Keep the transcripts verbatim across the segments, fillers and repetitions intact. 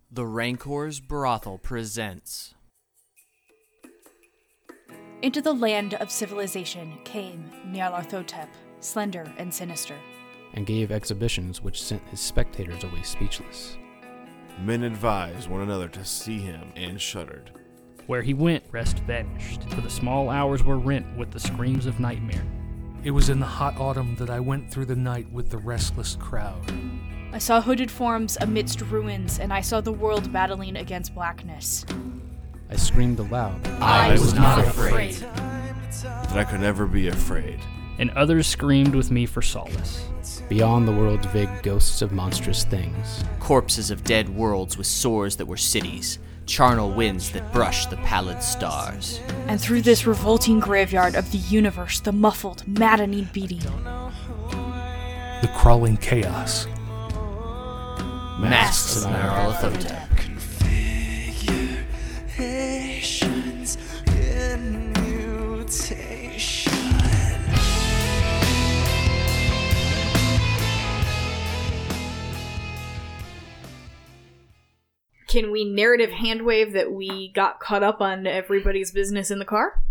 The Rancor's Brothel presents. Into the land of civilization came Nyarlathotep, slender and sinister, and gave exhibitions which sent his spectators away speechless. Men advised one another to see him and shuddered. Where he went, rest vanished, for the small hours were rent with the screams of nightmare. It was in the hot autumn that I went through the night with the restless crowd. I saw hooded forms amidst ruins, and I saw the world battling against blackness. I screamed aloud. I, I was, was not afraid. That I could never be afraid. And others screamed with me for solace. Beyond the world's vague ghosts of monstrous things. Corpses of dead worlds with sores that were cities. Charnel winds that brushed the pallid stars. And through this revolting graveyard of the universe, the muffled, maddening beating. The crawling chaos. Masks of Nyarlathotep. Configurations in mutation. Can we narrative handwave that we got caught up on everybody's business in the car?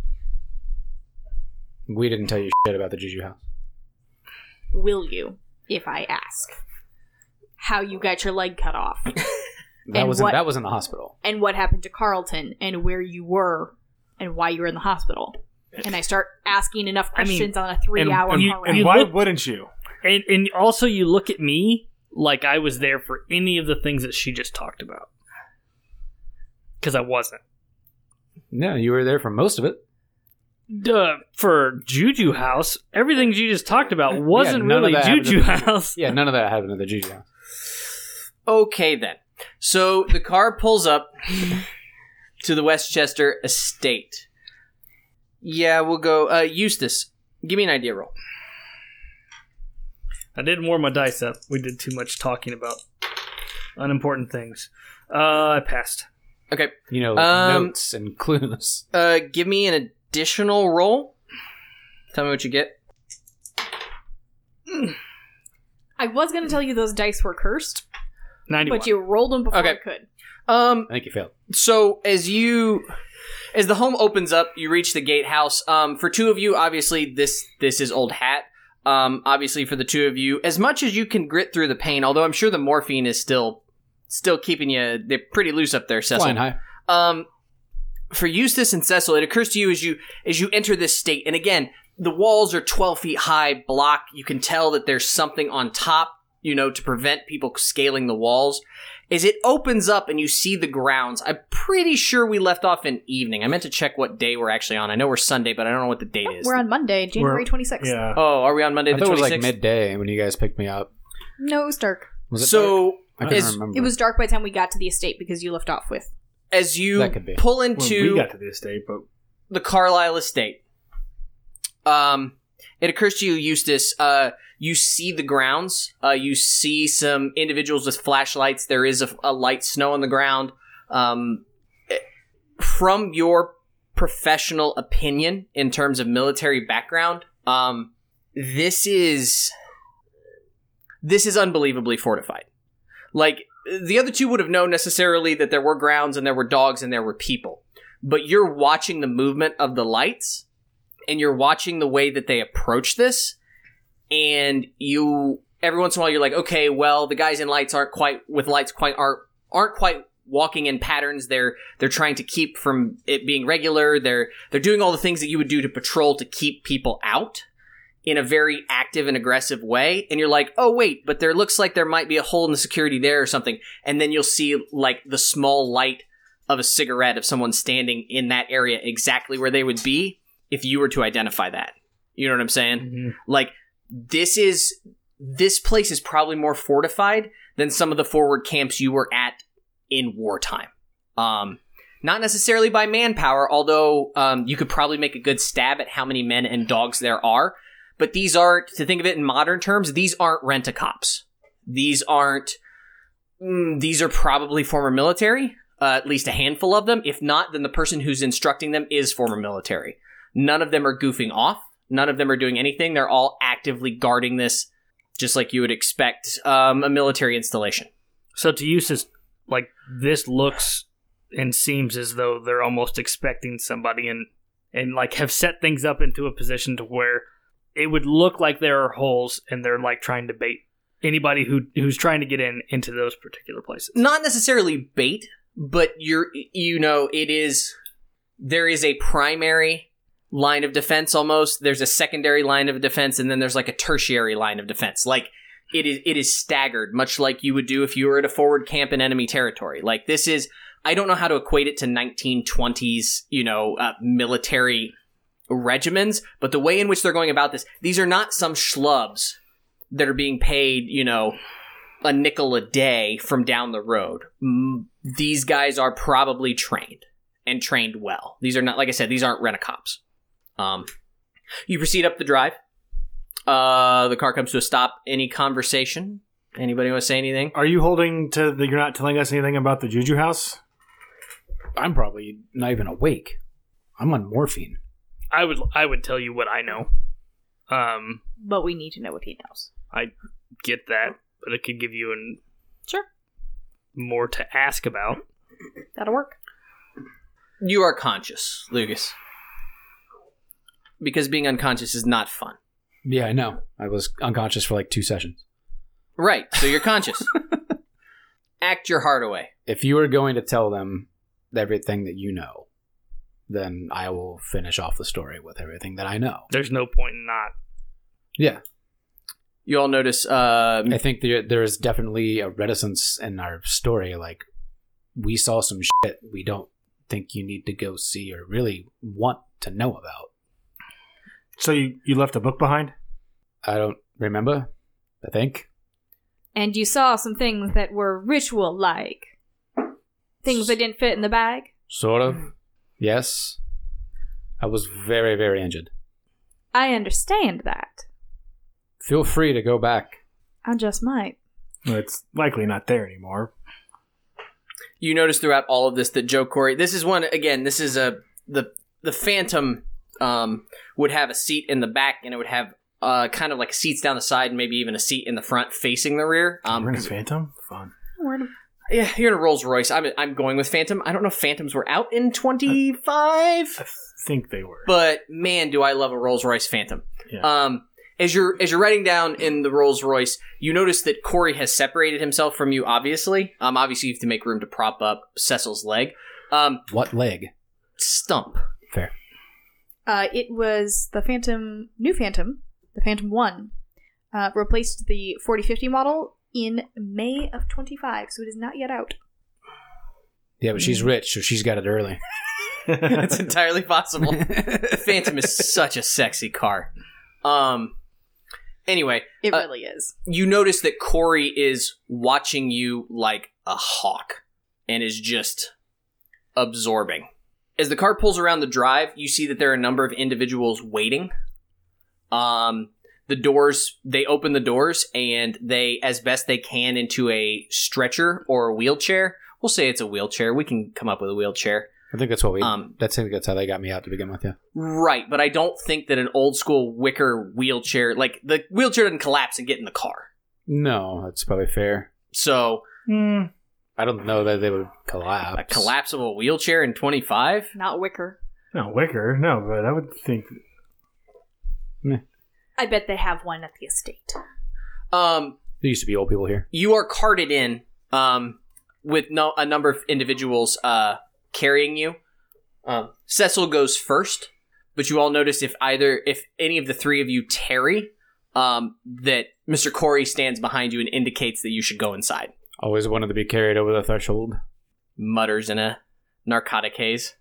We didn't tell you shit about the Juju house. Will you, if I ask? How you got your leg cut off. that was that was in the hospital. And what happened to Carlton, and where you were, and why you were in the hospital. And I start asking enough questions I mean, on a three-hour and, car and, ride. and why look, wouldn't you? And, and also, you look at me like I was there for any of the things that she just talked about. Because I wasn't. No, you were there for most of it. Duh, for Juju House, everything you just talked about wasn't yeah, really Juju House. Yeah, none of that happened at the Juju House. Okay, then. So the car pulls up to the Westchester estate. Yeah, we'll go. Uh, Eustace, give me an idea roll. I didn't warm my dice up. We did too much talking about unimportant things. Uh, I passed. Okay. You know, um, notes and clues. Uh, give me an additional roll. Tell me what you get. I was going to tell you those dice were cursed. ninety-one. But you rolled them before okay. I could. Um, I think you failed. So, as you... As the home opens up, you reach the gatehouse. Um, for two of you, obviously, this this is Old Hat. Um, obviously, for the two of you, as much as you can grit through the pain, although I'm sure the morphine is still... Still keeping you... They're pretty loose up there, Cecil. Flying high. Um, for Eustace and Cecil, it occurs to you as you as you enter this state, and again, the walls are twelve feet high, block. You can tell that there's something on top, you know, to prevent people scaling the walls. As it opens up and you see the grounds, I'm pretty sure we left off in evening. I meant to check what day we're actually on. I know we're Sunday, but I don't know what the date is. We're on Monday, January twenty-sixth. Yeah. Oh, are we on Monday I the thought twenty-sixth? it was like midday when you guys picked me up. No, it was dark. Was it so, dark? I can't as, remember. It was dark by the time we got to the estate because you left off with. As you That could be. pull Well, into we got to the estate, but the Carlisle estate, um, it occurs to you, Eustace, uh, you see the grounds. Uh, you see some individuals with flashlights. There is a, a light snow on the ground. Um, from your professional opinion in terms of military background, um, this is this is unbelievably fortified. Like, the other two would have known necessarily that there were grounds and there were dogs and there were people. But you're watching the movement of the lights, and you're watching the way that they approach this, and you, every once in a while, you're like, okay, well, the guys in lights aren't quite, with lights quite, aren't, aren't quite walking in patterns. They're, they're trying to keep from it being regular. They're, they're doing all the things that you would do to patrol to keep people out in a very active and aggressive way. And you're like, oh, wait, but there looks like there might be a hole in the security there or something. And then you'll see, like, the small light of a cigarette of someone standing in that area exactly where they would be if you were to identify that. You know what I'm saying? Mm-hmm. Like, this is... This place is probably more fortified than some of the forward camps you were at in wartime. Um... Not necessarily by manpower, although um, you could probably make a good stab at how many men and dogs there are. But these aren't, to think of it in modern terms, these aren't rent-a-cops. These aren't, mm, these are probably former military, uh, at least a handful of them. If not, then the person who's instructing them is former military. None of them are goofing off. None of them are doing anything. They're all actively guarding this, just like you would expect um, a military installation. So to Eustace, like this looks and seems as though they're almost expecting somebody and and like have set things up into a position to where it would look like there are holes and they're like trying to bait anybody who who's trying to get in into those particular places. Not necessarily bait, but you're you know it is there is a primary line of defense almost. There's a secondary line of defense, and then there's like a tertiary line of defense. Like it is it is staggered, much like you would do if you were at a forward camp in enemy territory. Like this is. I don't know how to equate it to nineteen twenties, you know, uh, military regimens, but the way in which they're going about this, these are not some schlubs that are being paid, you know, a nickel a day from down the road. Mm, these guys are probably trained and trained well. These are not, like I said, these aren't rent-a-cops. Um, you proceed up the drive. Uh, the car comes to a stop. Any conversation? Anybody want to say anything? Are you holding to the, you're not telling us anything about the Juju house? I'm probably not even awake. I'm on morphine. I would I would tell you what I know. Um, but we need to know what he knows. I get that, but it could give you an sure more to ask about. That'll work. You are conscious, Lucas, because being unconscious is not fun. Yeah, I know. I was unconscious for like two sessions. Right, so you're conscious. Act your heart away. If you are going to tell them everything that you know, then I will finish off the story with everything that I know. There's no point in not. Yeah. You all notice... Uh, I think there there is definitely a reticence in our story. Like, we saw some shit we don't think you need to go see or really want to know about. So you, you left a book behind? I don't remember, I think. And you saw some things that were ritual-like. Things that didn't fit in the bag? Sort of. Yes. I was very, very injured. I understand that. Feel free to go back. I just might. Well, it's likely not there anymore. You notice throughout all of this that Joe Corey... This is one... Again, this is a... The, the Phantom um, would have a seat in the back, and it would have uh, kind of like seats down the side and maybe even a seat in the front facing the rear. Um, We're in a Phantom? Fun. We're in a... Yeah, you're in a Rolls Royce. I'm I'm going with Phantom. I don't know if Phantoms were out in twenty-five. I think they were. But man, do I love a Rolls Royce Phantom. Yeah. Um, as you're as you're riding down in the Rolls Royce, you notice that Corey has separated himself from you. Obviously, um, obviously you have to make room to prop up Cecil's leg. Um, what leg? Stump. Fair. Uh, it was the Phantom, new Phantom, the Phantom One, uh, replaced the forty fifty model in May of twenty-five, so it is not yet out. Yeah, but she's rich, so she's got it early. It's entirely possible. The Phantom is such a sexy car. Um. Anyway, it uh, really is. You notice that Corey is watching you like a hawk and is just absorbing. As the car pulls around the drive, you see that there are a number of individuals waiting. Um. The doors, they open the doors and they, as best they can, into a stretcher or a wheelchair. We'll say it's a wheelchair. We can come up with a wheelchair. I think that's what we, Um, that's, I think that's how they got me out to begin with, yeah. Right, but I don't think that an old school wicker wheelchair, like the wheelchair doesn't collapse and get in the car. No, that's probably fair. So, Mm. I don't know that they would collapse. a collapsible wheelchair in twenty-five? Not wicker. No, wicker. No, but I would think... I bet they have one at the estate. Um, There used to be old people here. you are carted in um, with no, a number of individuals uh, carrying you. Um, Cecil goes first, but you all notice if either if any of the three of you tarry, um, that Mister Corey stands behind you and indicates that you should go inside. Always wanted to be carried over the threshold. Mutters in a narcotic haze.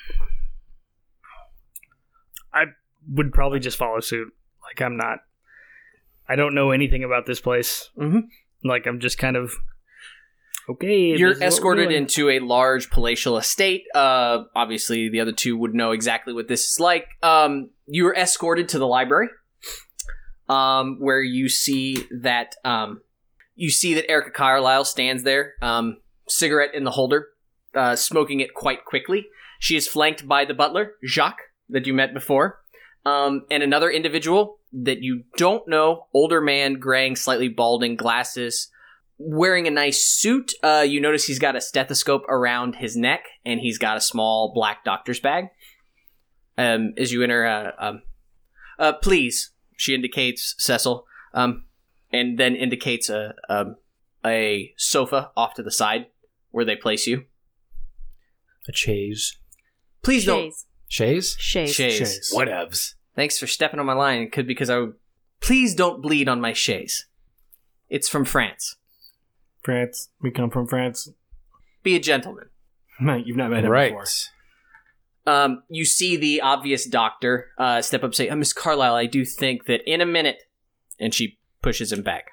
I would probably just follow suit. Like, I'm not... I don't know anything about this place. Mm-hmm. Like, I'm just kind of... Okay. You're this is what we're escorted doing. into a large palatial estate. Uh, obviously, the other two would know exactly what this is like. Um, you are escorted to the library, um, where you see that um, you see that Erica Carlisle stands there, um, cigarette in the holder, uh, smoking it quite quickly. She is flanked by the butler, Jacques, that you met before, um, and another individual that you don't know, older man, graying, slightly balding, glasses. wearing a nice suit. Uh, you notice he's got a stethoscope around his neck, and he's got a small black doctor's bag. Um, as you enter, uh, um, uh, please, she indicates Cecil, um, and then indicates a, a a sofa off to the side where they place you. A chaise. Please don't. Chaise? Shays. Shays. Whatevs. Thanks for stepping on my line. It could because I would. Please don't bleed on my chaise. It's from France. France. We come from France. Be a gentleman. You've not met him Right. before. Um, you see the obvious doctor uh, step up and say, uh, Miss Carlyle, I do think that in a minute... And she pushes him back.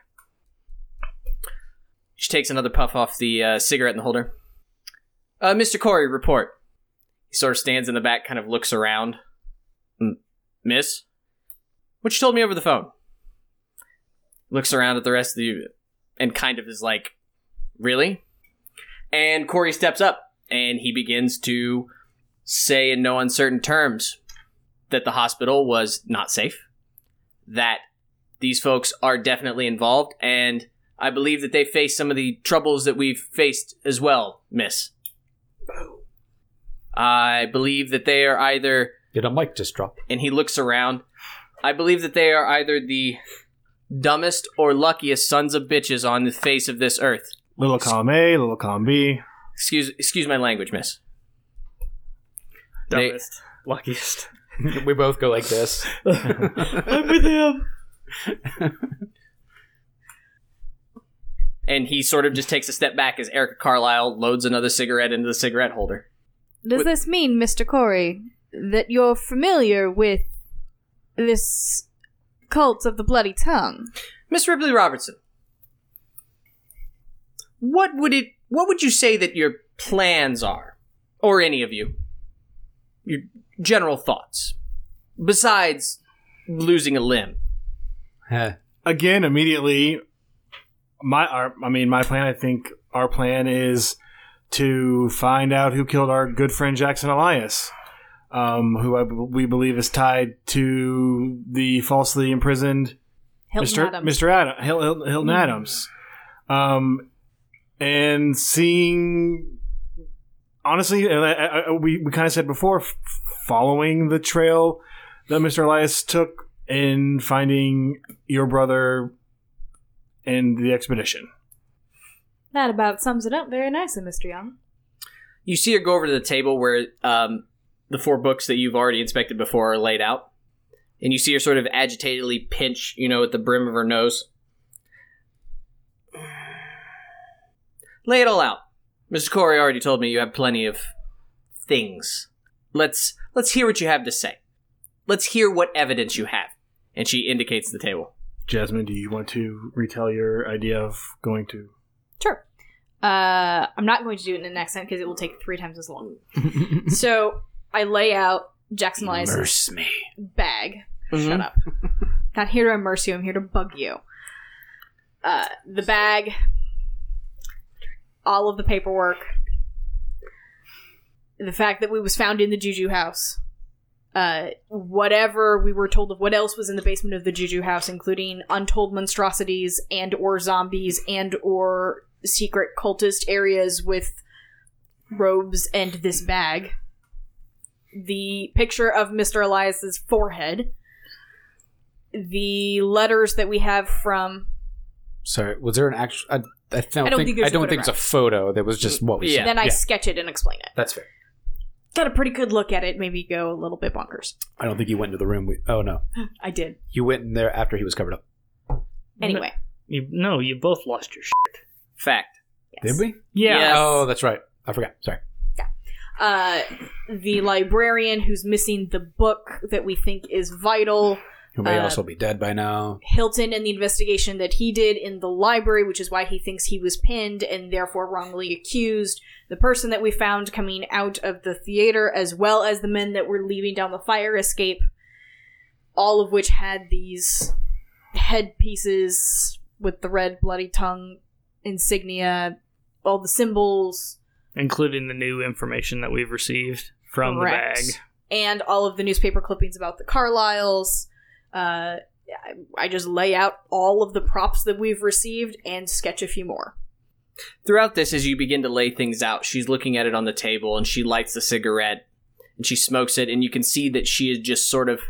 She takes another puff off the uh, cigarette in the holder. Uh, Mister Corey, report. He sort of stands in the back, kind of looks around. M- Miss? What you told me over the phone? Looks around at the rest of you and kind of is like, really? And Corey steps up and he begins to say in no uncertain terms that the hospital was not safe, that these folks are definitely involved, and I believe that they face some of the troubles that we've faced as well, miss. I believe that they are either... Did a mic just drop? And he looks around. I believe that they are either the dumbest or luckiest sons of bitches on the face of this earth. Little column A, little column B. Excuse excuse my language, miss. Dumbest. They, luckiest. We both go like this. I'm with him. And he sort of just takes a step back as Erica Carlisle loads another cigarette into the cigarette holder. Does With- this mean, Mister Corey, that you're familiar with this cult of the bloody tongue? Miss Ripley Robertson, what would it what would you say that your plans are? Or any of you? Your general thoughts. Besides losing a limb. Huh. Again, immediately, my our, I mean, my plan, I think our plan is to find out who killed our good friend Jackson Elias, um, who I, we believe is tied to the falsely imprisoned Hilton Mister Adams. Mister Adam, Hil, Hil, Hilton Mm. Adams. Um, and seeing, honestly, and I, I, we, we kind of said before, f- following the trail that Mister Elias took in finding your brother and the expedition. That about sums it up very nicely, Mister Young. You see her go over to the table where um, the four books that you've already inspected before are laid out. And you see her sort of agitatedly pinch, you know, at the brim of her nose. Lay it all out. Mister Corey already told me you have plenty of things. Let's let's hear what you have to say. Let's hear what evidence you have. And she indicates the table. Jasmine, do you want to retell your idea of going to... Sure. Uh, I'm not going to do it in an accent because it will take three times as long. So I lay out Jackson Elias' Immerse me. bag. Mhm. Shut up. Not here to immerse you. I'm here to bug you. Uh, the bag, all of the paperwork, the fact that we was found in the Juju house, uh, whatever we were told of what else was in the basement of the Juju house, including untold monstrosities and or zombies and or secret cultist areas with robes and this bag. The picture of Mister Elias's forehead. The letters that we have from... Sorry, was there an actual... I, I don't, I don't think, think there's I a don't think it's a photo. There was just what we Yeah. said. Then I sketch it and explain it. That's fair. Got a pretty good look at it, maybe go a little bit bonkers. I don't think you went into the room. We, oh, no. I did. You went in there after he was covered up. Anyway. You, no, you both lost your shit. Fact. Yes. Did we? Yeah. Yes. Oh, that's right. I forgot. Sorry. Uh, the librarian who's missing the book that we think is vital. Who may Uh, also be dead by now. Hilton and the investigation that he did in the library, which is why he thinks he was pinned and therefore wrongly accused. The person that we found coming out of the theater, as well as the men that were leaving down the fire escape, all of which had these headpieces with the red bloody tongue insignia, all the symbols, Including the new information that we've received from Correct. the bag. and all of the newspaper clippings about the Carlyles. Uh, I just lay out all of the props that we've received and sketch a few more. Throughout this, as you begin to lay things out, she's looking at it on the table, and she lights the cigarette, and she smokes it, and you can see that she is just sort of...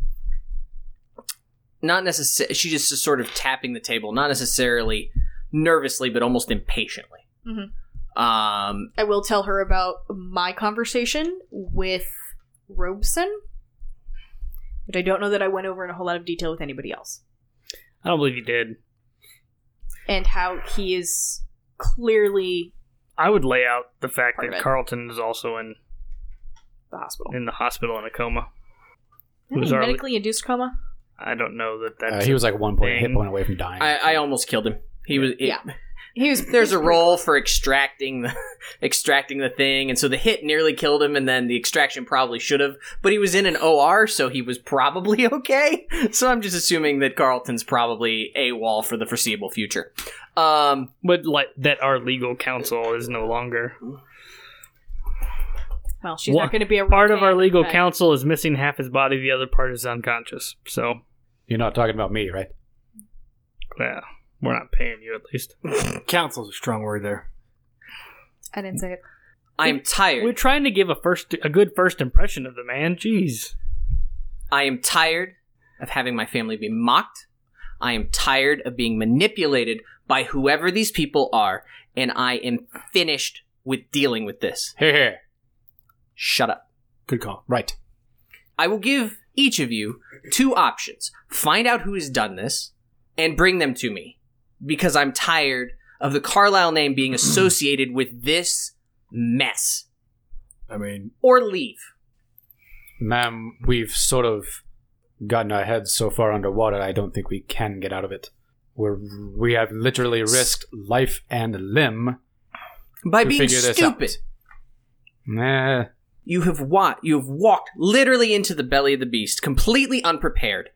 Not necessarily... She's just sort of tapping the table, not necessarily nervously, but almost impatiently. Mm-hmm. Um, I will tell her about my conversation with Robeson, but I don't know that I went over in a whole lot of detail with anybody else. I don't believe you did. And how he is clearly... I would lay out the fact Part of that it. Carlton is also in the hospital. in the hospital in a coma. Isn't Who's he our- medically induced coma? I don't know that that's... Uh, he was like one point thing. hit point away from dying. I, I almost killed him. He was... It, Yeah. He was. There's a role for extracting the extracting the thing, and so the hit nearly killed him, and then the extraction probably should have. But he was in an O R, so he was probably okay. So I'm just assuming that Carlton's probably AWOL for the foreseeable future. Um, But like that our legal counsel is no longer... Well, she's One- not going to be a Part of our legal but- counsel is missing half his body, the other part is unconscious. So, You're not talking about me, right? yeah, we're not paying you at least. Counsel's a strong word there. I didn't say it. I'm tired. We're trying to give a first, a good first impression of the man. Jeez. I am tired of having my family be mocked. I am tired of being manipulated by whoever these people are, and I am finished with dealing with this. Here, here. Shut up. Good call. Right. I will give each of you two options. Find out who has done this and bring them to me, because I'm tired of the Carlisle name being associated with this mess. I mean, Or leave. Ma'am, we've sort of gotten our heads so far underwater, I don't think we can get out of it. We're, we have literally risked life and limb By to being figure this stupid. out. Nah. You have wa- you have walked literally into the belly of the beast, completely unprepared,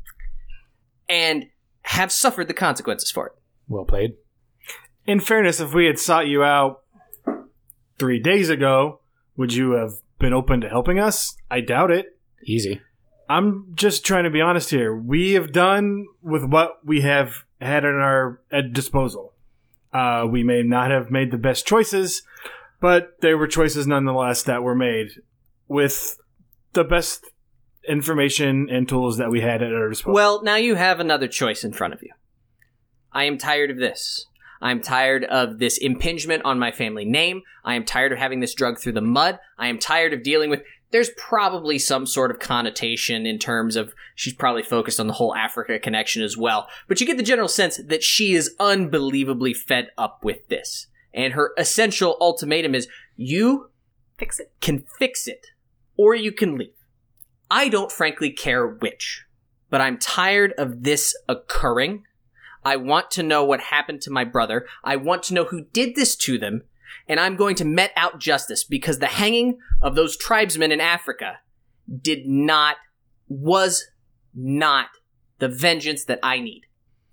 and have suffered the consequences for it. Well played. in fairness, if we had sought you out three days ago, would you have been open to helping us? I doubt it. Easy. I'm just trying to be honest here. We have done with what we have had at our at disposal. Uh, we may not have made the best choices, but there were choices nonetheless that were made with the best information and tools that we had at our disposal. Well, now you have another choice in front of you. I am tired of this. I'm tired of this impingement on my family name. I am tired of having this drug through the mud. I am tired of dealing with... There's probably some sort of connotation in terms of she's probably focused on the whole Africa connection as well. But you get the general sense that she is unbelievably fed up with this. And her essential ultimatum is, you Fix it. can fix it, or you can leave. I don't frankly care which, but I'm tired of this occurring. I want to know what happened to my brother. I want to know who did this to them, and I'm going to met out justice, because the hanging of those tribesmen in Africa did not, was not the vengeance that I need.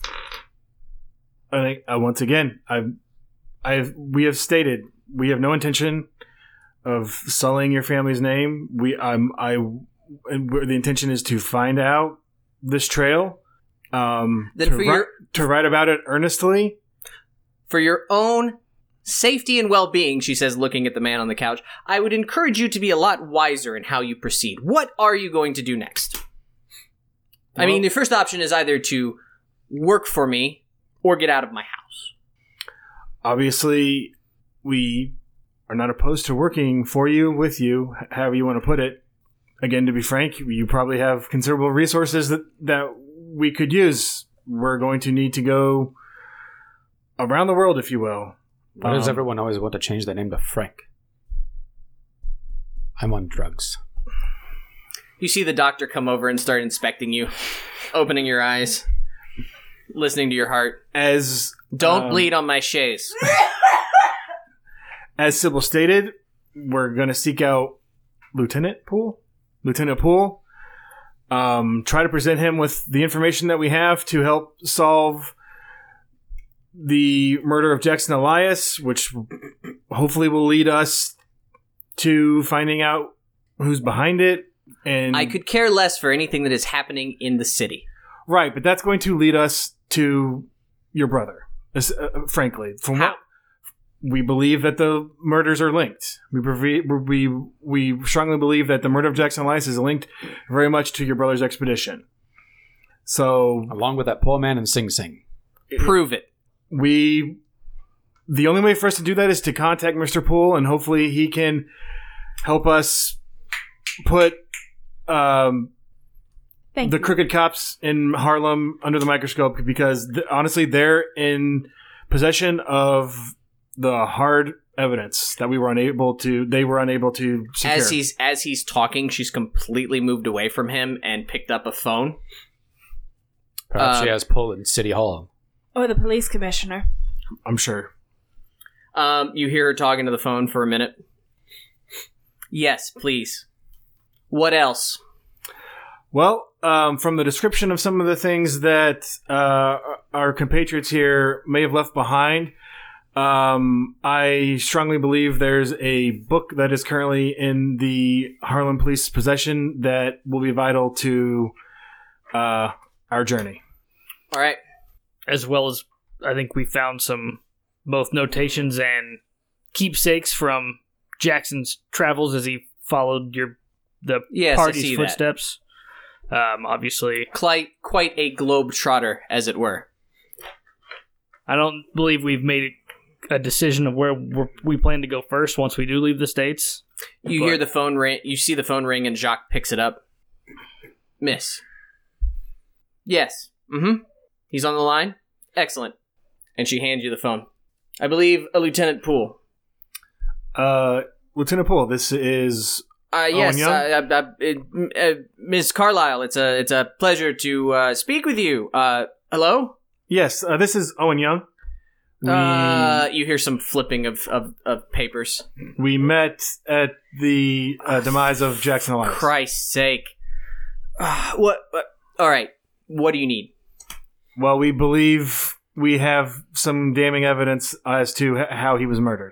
I think, uh, once again, I've, I've, we have stated we have no intention of sullying your family's name. We, um, I, and we're- the intention is to find out this trail, um, Then to, for ri- your- to write about it earnestly. For your own safety and well-being, she says, looking at the man on the couch, I would encourage you to be a lot wiser in how you proceed. What are you going to do next? I mean, the first option is either to work for me or get out of my house. Obviously, we are not opposed to working for you, with you, h- however you want to put it. Again, to be frank, you probably have considerable resources that, that we could use. We're going to need to go around the world, if you will. Why does Um, everyone always want to change their name to Frank? I'm on drugs. You see the doctor come over and start inspecting you, opening your eyes, listening to your heart. As Don't um, bleed on my chaise. As Sybil stated, we're going to seek out Lieutenant Poole. Lieutenant Poole. Um, try to present him with the information that we have to help solve the murder of Jackson Elias, which hopefully will lead us to finding out who's behind it. And I could care less for anything that is happening in the city. Right, but that's going to lead us to your brother. Uh, frankly, from How? what we believe that the murders are linked. We previ- we we strongly believe that the murder of Jackson Elias is linked very much to your brother's expedition. So, Along with that poor man in Sing Sing. Prove it. we the only way for us to do that is to contact Mister Poole, and hopefully he can help us put um, Thank the you. crooked cops in Harlem under the microscope, because th- honestly, they're in possession of the hard evidence that we were unable to. They were unable to secure. As he's as he's talking, she's completely moved away from him and picked up a phone. Perhaps Um, she has pull in City Hall. Or the police commissioner. I'm sure. Um, you hear her talking to the phone for a minute. Yes, please. What else? Well, um, from the description of some of the things that uh, our compatriots here may have left behind, um, I strongly believe there's a book that is currently in the Harlem Police possession that will be vital to uh, our journey. All right. As well as, I think we found some both notations and keepsakes from Jackson's travels as he followed your the Yes, I party's see that. footsteps. Um, obviously, Quite quite a globe-trotter, as it were. I don't believe we've made a decision of where we're, we plan to go first once we do leave the States. You But- hear the phone ring. You see the phone ring, and Jacques picks it up. Miss. Yes. Mm-hmm. He's on the line. Excellent. And she hands you the phone. I believe a Lieutenant Poole. Uh, Lieutenant Poole, this is Uh, yes, Young? uh, uh, uh, uh, Miss Carlyle. It's a it's a pleasure to uh, speak with you. Uh, hello. yes, uh, this is Owen Young. We, Uh, you hear some flipping of, of, of papers. we met at the uh, demise of Jackson Elias. Christ's sake. Uh, what, what? All right. What do you need? Well, we believe we have some damning evidence as to h- how he was murdered.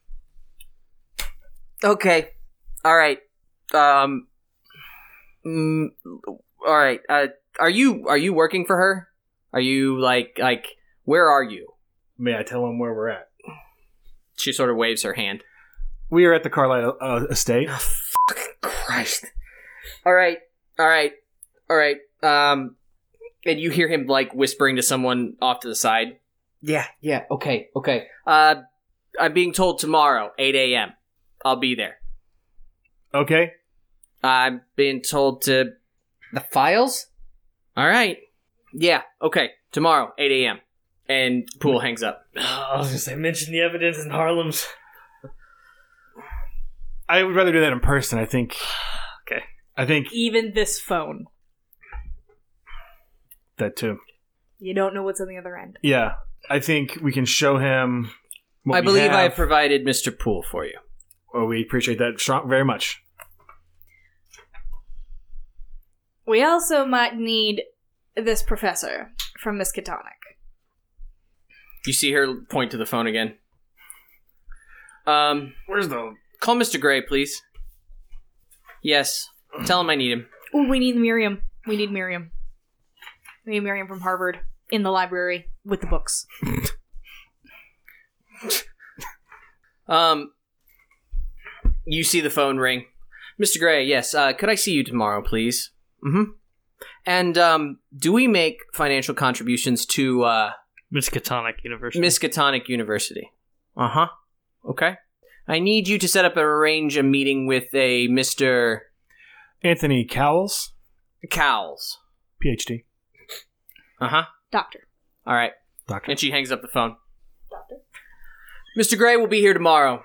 Okay. All right. Um. Mm, all right. Uh, are you are you working for her? Are you like like where are you? May I tell him where we're at? She sort of waves her hand. We are at the Carlisle uh, estate. Christ. All right. All right. All right. Um, and you hear him like whispering to someone off to the side. Yeah. Yeah. Okay. Okay. Uh, I'm being told tomorrow, eight a.m. I'll be there. Okay. I'm being told to the files. All right. Yeah. Okay. Tomorrow, eight a.m. And Poole hangs up. I was going to say, mention the evidence in Harlem's. I would rather do that in person, I think. Okay. I think Even this phone. that too. You don't know what's on the other end. Yeah. I think we can show him what I we believe I have. have provided Mister Poole for you. Well, we appreciate that strong, very much. We also might need this professor from Miskatonic. You see her point to the phone again. Um, Where's the... call Mister Gray, please. Yes. Tell him I need him. Oh, we need Miriam. We need Miriam. We need Miriam from Harvard in the library with the books. Um, you see the phone ring. Mister Gray, yes, uh, could I see you tomorrow, please? Mm-hmm. And, um, do we make financial contributions to, uh, Miskatonic University. Miskatonic University? Uh-huh. Okay. I need you to set up and arrange a meeting with a Mister Anthony Cowles, Cowles. P H D. Uh-huh. Doctor. All right. Doctor. And she hangs up the phone. Doctor. Mister Gray will be here tomorrow.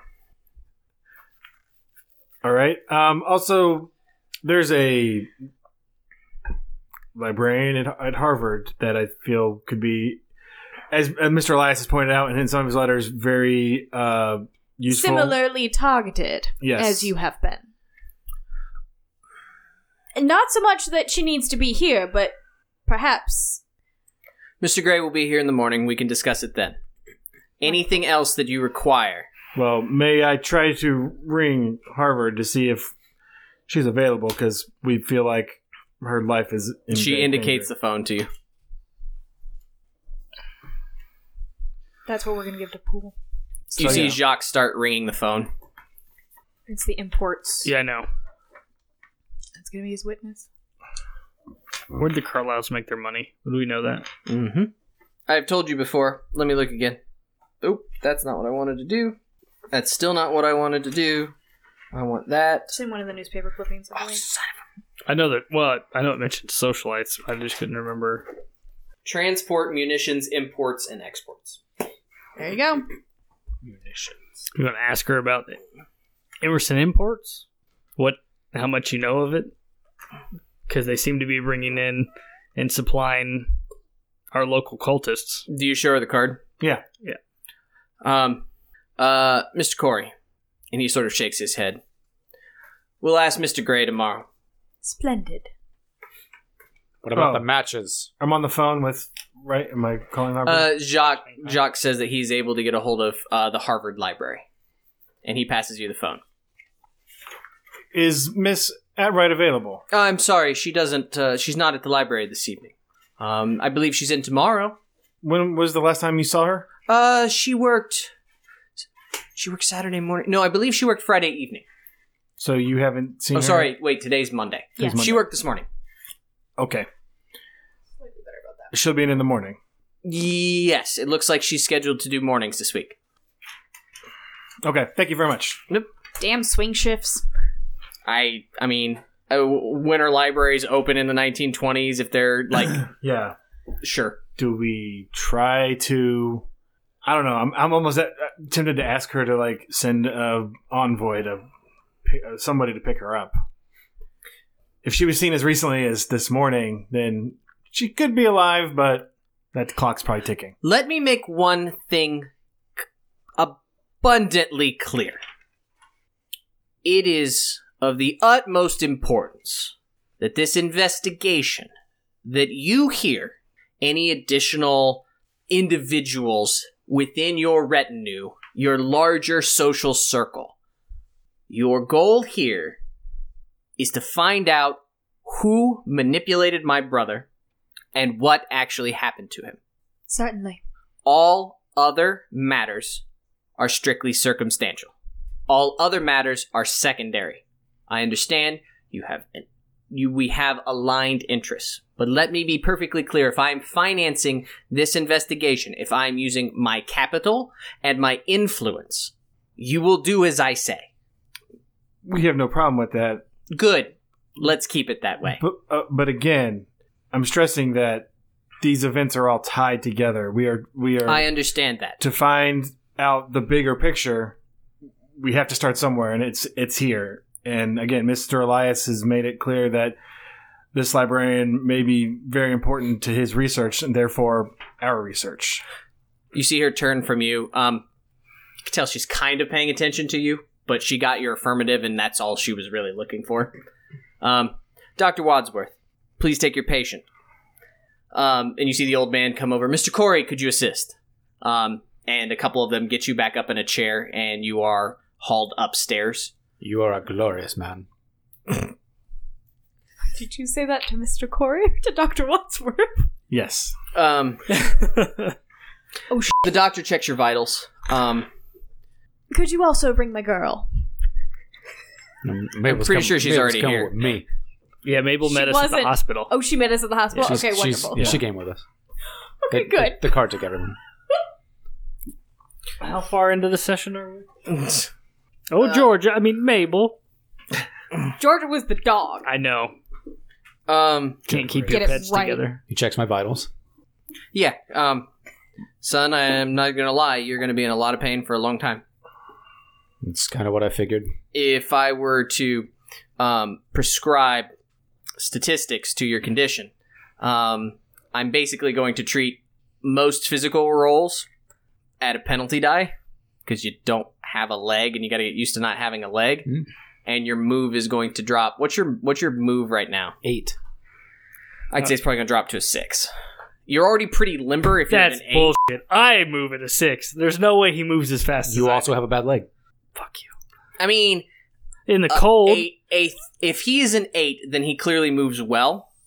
All right. Um, also, there's a librarian at, at Harvard that I feel could be, as, as Mister Elias has pointed out in some of his letters, very uh, useful. Similarly targeted Yes. as you have been. And not so much that she needs to be here, but perhaps. Mister Gray will be here in the morning. We can discuss it then. Anything else that you require? Well, may I try to ring Harvard to see if she's available, because we feel like her life is. In She danger. indicates the phone to you. That's what we're gonna give to Pool. You So, see yeah. Jacques start ringing the phone. It's the imports. Yeah, I know. That's gonna be his witness. Where'd the Carlyles make their money? Do we know that? Mm-hmm. I've told you before. Let me look again. Oop, that's not what I wanted to do. That's still not what I wanted to do. I want that. It's in one of the newspaper clippings. I believe. I know that. Well, I know it mentioned socialites. I just couldn't remember. Transport, munitions, imports, and exports. There you go. Munitions. You want to ask her about it? Emerson Imports? What? How much you know of it? Because they seem to be bringing in and supplying our local cultists. Do you show her the card? Yeah. Yeah. Um, uh, Mister Corey. And he sort of shakes his head. We'll ask Mister Gray tomorrow. Splendid. What about Oh. the matches? I'm on the phone with. Right? Am I calling Harvard? Uh, Jacques, Jacques says that he's able to get a hold of uh, the Harvard Library. And he passes you the phone. Is Miss Atwright available? Uh, I'm sorry, she doesn't, uh, she's not at the library this evening. Um, I believe she's in tomorrow. When was the last time you saw her? Uh, she worked, she worked Saturday morning. No, I believe she worked Friday evening. So you haven't seen Oh, her? sorry, wait, today's Monday. Yeah. Today's She Monday. worked this morning. Okay. She'll be in in the morning. Yes, it looks like she's scheduled to do mornings this week. Okay, thank you very much. Damn swing shifts. I, I mean, uh, winter libraries open in the nineteen twenties if they're, like, Yeah. sure. Do we try to? I don't know. I'm I'm almost at, uh, tempted to ask her to like send a envoy to pick, uh, somebody to pick her up. If she was seen as recently as this morning, then she could be alive, but that clock's probably ticking. Let me make one thing c- abundantly clear. It is of the utmost importance that this investigation, that you hear any additional individuals within your retinue, your larger social circle. Your goal here is to find out who manipulated my brother and what actually happened to him. Certainly. All other matters are strictly circumstantial. All other matters are secondary. I understand you have you we have aligned interests, but let me be perfectly clear. If I'm financing this investigation, if I'm using my capital and my influence, you will do as I say. We have no problem with that. Good. Let's keep it that way. But uh, but again, I'm stressing that these events are all tied together. We are we are I understand that. to find out the bigger picture. We have to start somewhere, and it's it's here. And again, Mister Elias has made it clear that this librarian may be very important to his research, and therefore our research. You see her turn from you. Um, you can tell she's kind of paying attention to you, but she got your affirmative, and that's all she was really looking for. Um, Doctor Wadsworth, please take your patient. Um, and you see the old man come over. Mister Corey, could you assist? Um, and a couple of them get you back up in a chair, and you are hauled upstairs. You are a glorious man. Did you say that to Mister Corey or to Doctor Wadsworth? Yes. Um, Oh, sh- the doctor checks your vitals. Um, Could you also bring my girl? I'm pretty sure she's already here. With me. Yeah, Mabel She met us at the wasn't- hospital. Oh, she met us at the hospital? She's- okay, she's- wonderful. yeah, she came with us. Okay, The- good. The, the card took everyone. How far into the session are we? Oh, Georgia. I mean, Mabel. Georgia was the dog. I know. um, Can't keep Get your it pets right. together. He checks my vitals. yeah. Um, son, I am not going to lie. You're going to be in a lot of pain for a long time. It's kind of what I figured. If I were to um, prescribe statistics to your condition, um, I'm basically going to treat most physical rolls at a penalty die because you don't have a leg and you got to get used to not having a leg. Mm. And your move is going to drop. What's your What's your move right now? Eight. I'd say it's probably going to drop to a six. You're already pretty limber if you're at That's an eight. bullshit. I move at a six. There's no way he moves as fast as You I also do. have a bad leg. Fuck you. I mean, In the a- cold. a, a, if he is an eight, then he clearly moves well.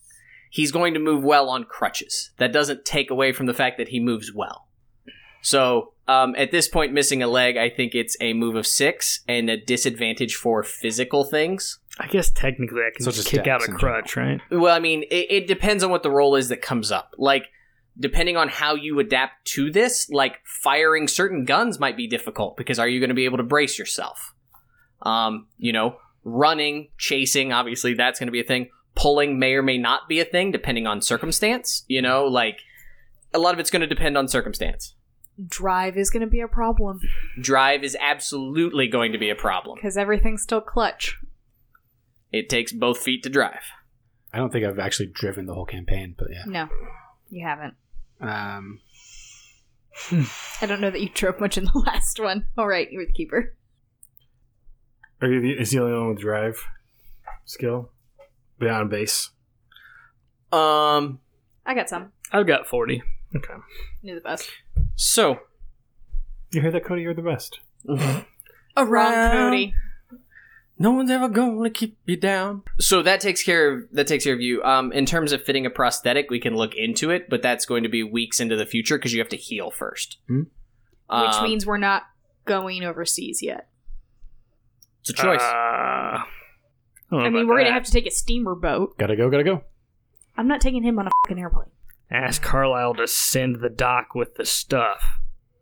he's going to move well on crutches. That doesn't take away from the fact that he moves well. So, um, at this point, missing a leg, I think it's a move of six and a disadvantage for physical things. I guess technically I can So just just kick out dex a in crutch, right? Well, I mean, it, it depends on what the roll is that comes up. Like, depending on how you adapt to this, like, firing certain guns might be difficult, because are you going to be able to brace yourself? Um, you know, running, chasing, obviously that's going to be a thing. Pulling may or may not be a thing, depending on circumstance. You know, like, a lot of it's going to depend on circumstance. Drive is going to be a problem. Drive is absolutely going to be a problem. Because everything's still clutch. It takes both feet to drive. I don't think I've actually driven the whole campaign, but yeah. No, you haven't. Um, I don't know that you drove much in the last one. All right, you were the keeper. Are you the, is he the only one with drive skill? Beyond base. Um, I got some. I've got forty. Okay. You're the best. so... You hear that, Cody? You're the best. Wrong, Cody. No one's ever gonna keep you down. So that takes care of that takes care of you. Um, in terms of fitting a prosthetic, we can look into it, but that's going to be weeks into the future because you have to heal first. Hmm? Which Um, means we're not going overseas yet. it's a choice. Uh, I, don't know I mean, about we're going that. to have to take a steamer boat. gotta go, gotta go. I'm not taking him on a fucking airplane. Ask Carlisle to send the doc with the stuff.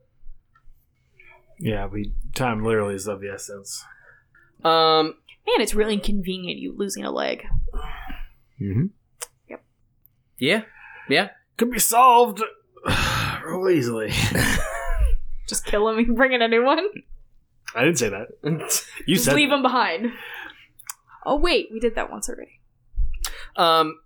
Yeah, we time literally is of the essence. um, Man, it's really inconvenient you losing a leg. Mm-hmm. yeah, yeah. Could be solved real easily. Just kill him and bring in a new one. I didn't say that. You Just said leave that. him behind. Oh, wait. We did that once already. Um,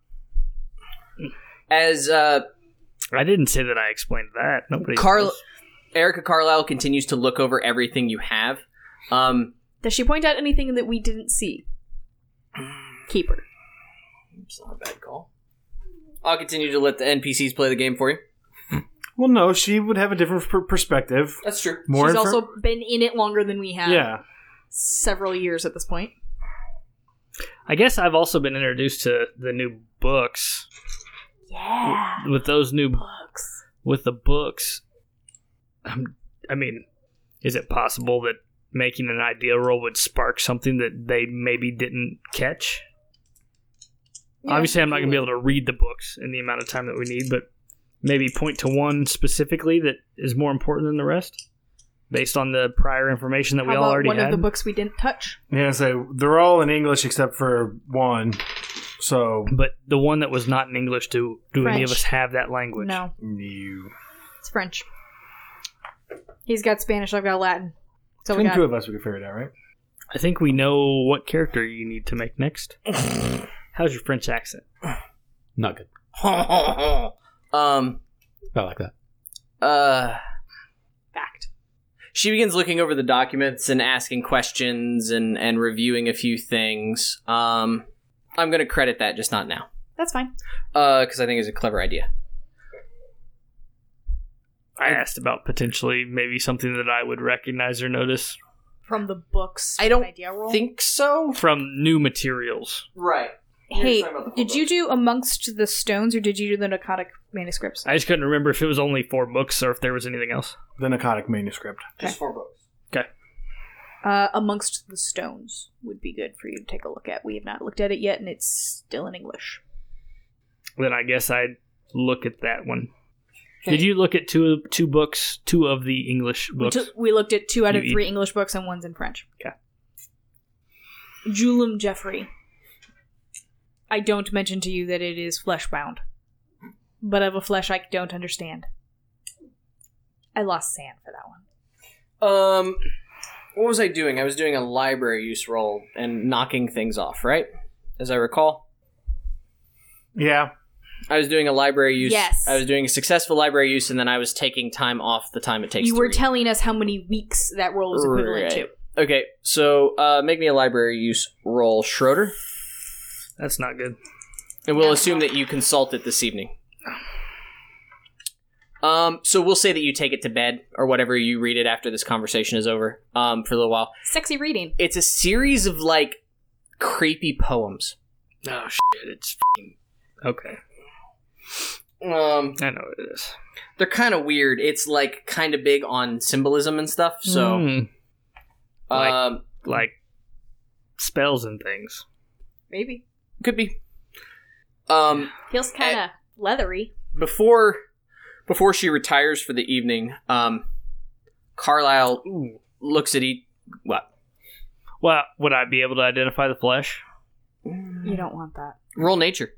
as uh, I didn't say that I explained that. Nobody. Carl, knows. Erica Carlisle continues to look over everything you have. Um, Does she point out anything that we didn't see? Keeper. it's not a bad call. I'll continue to let the N P Cs play the game for you. Well, no, she would have a different per- perspective. That's true. More She's infor- also been in it longer than we have. Yeah. Several years at this point. I guess I've also been introduced to the new books. Yeah. With those new Books. with the books, um, I mean, is it possible that making an idea roll would spark something that they maybe didn't catch? Yeah, Obviously, I'm not going to be able to read the books in the amount of time that we need, but maybe point to one specifically that is more important than the rest, based on the prior information that we How all about already one had. of the books we didn't touch? Yeah, so they're all in English except for one. So But the one that was not in English, do do any of French. us have that language? No. you It's French. He's got Spanish, I've got Latin. So we between got two of us we can figure it out, right? I think we know what character you need to make next. How's your French accent? Not good. um, I like that. uh, fact. she begins looking over the documents and asking questions and, and reviewing a few things. Um, I'm going to credit that, just not now. That's fine. Uh, because I think it's a clever idea. I asked about potentially maybe something that I would recognize or notice From the books. I don't idea roll. think so. from new materials. Right. Hey, did you do Amongst the Stones or did you do the Narcotic Manuscripts? I just couldn't remember if it was only four books or if there was anything else. The Narcotic Manuscript. Just four books. Okay. Uh, Amongst the Stones would be good for you to take a look at. We have not looked at it yet, and it's still in English. Then I guess I'd look at that one. Did you look at two two books, two of the English We, books? took, we looked at two out of You- three English books and one's in French. Okay. Julum Jeffrey. I don't mention to you that it is flesh-bound. But of a flesh I don't understand. I lost sand for that one. Um, what was I doing? I was doing a library use roll and knocking things off, right? As I recall. Yeah. I was doing a library use. Yes. I was doing a successful library use, and then I was taking time off the time it takes You to were read. telling us how many weeks that roll is equivalent Right. to. Okay, so uh, make me a library use roll, Schroeder. That's not good. And we'll assume that you consult it this evening. Um, so we'll say that you take it to bed, or whatever, you read it after this conversation is over, um, for a little while. Sexy reading. It's a series of, like, creepy poems. Oh, shit. It's f***ing... Okay. Um, I know what it is. they're kind of weird. It's like kind of big on symbolism and stuff. So, Mm. Like- um, Like spells and things. Maybe. could be. Um, Feels kind of leathery. before before she retires for the evening, um, Carlisle looks at each. What? Well, would I be able to identify the flesh? You don't want that. Roll nature.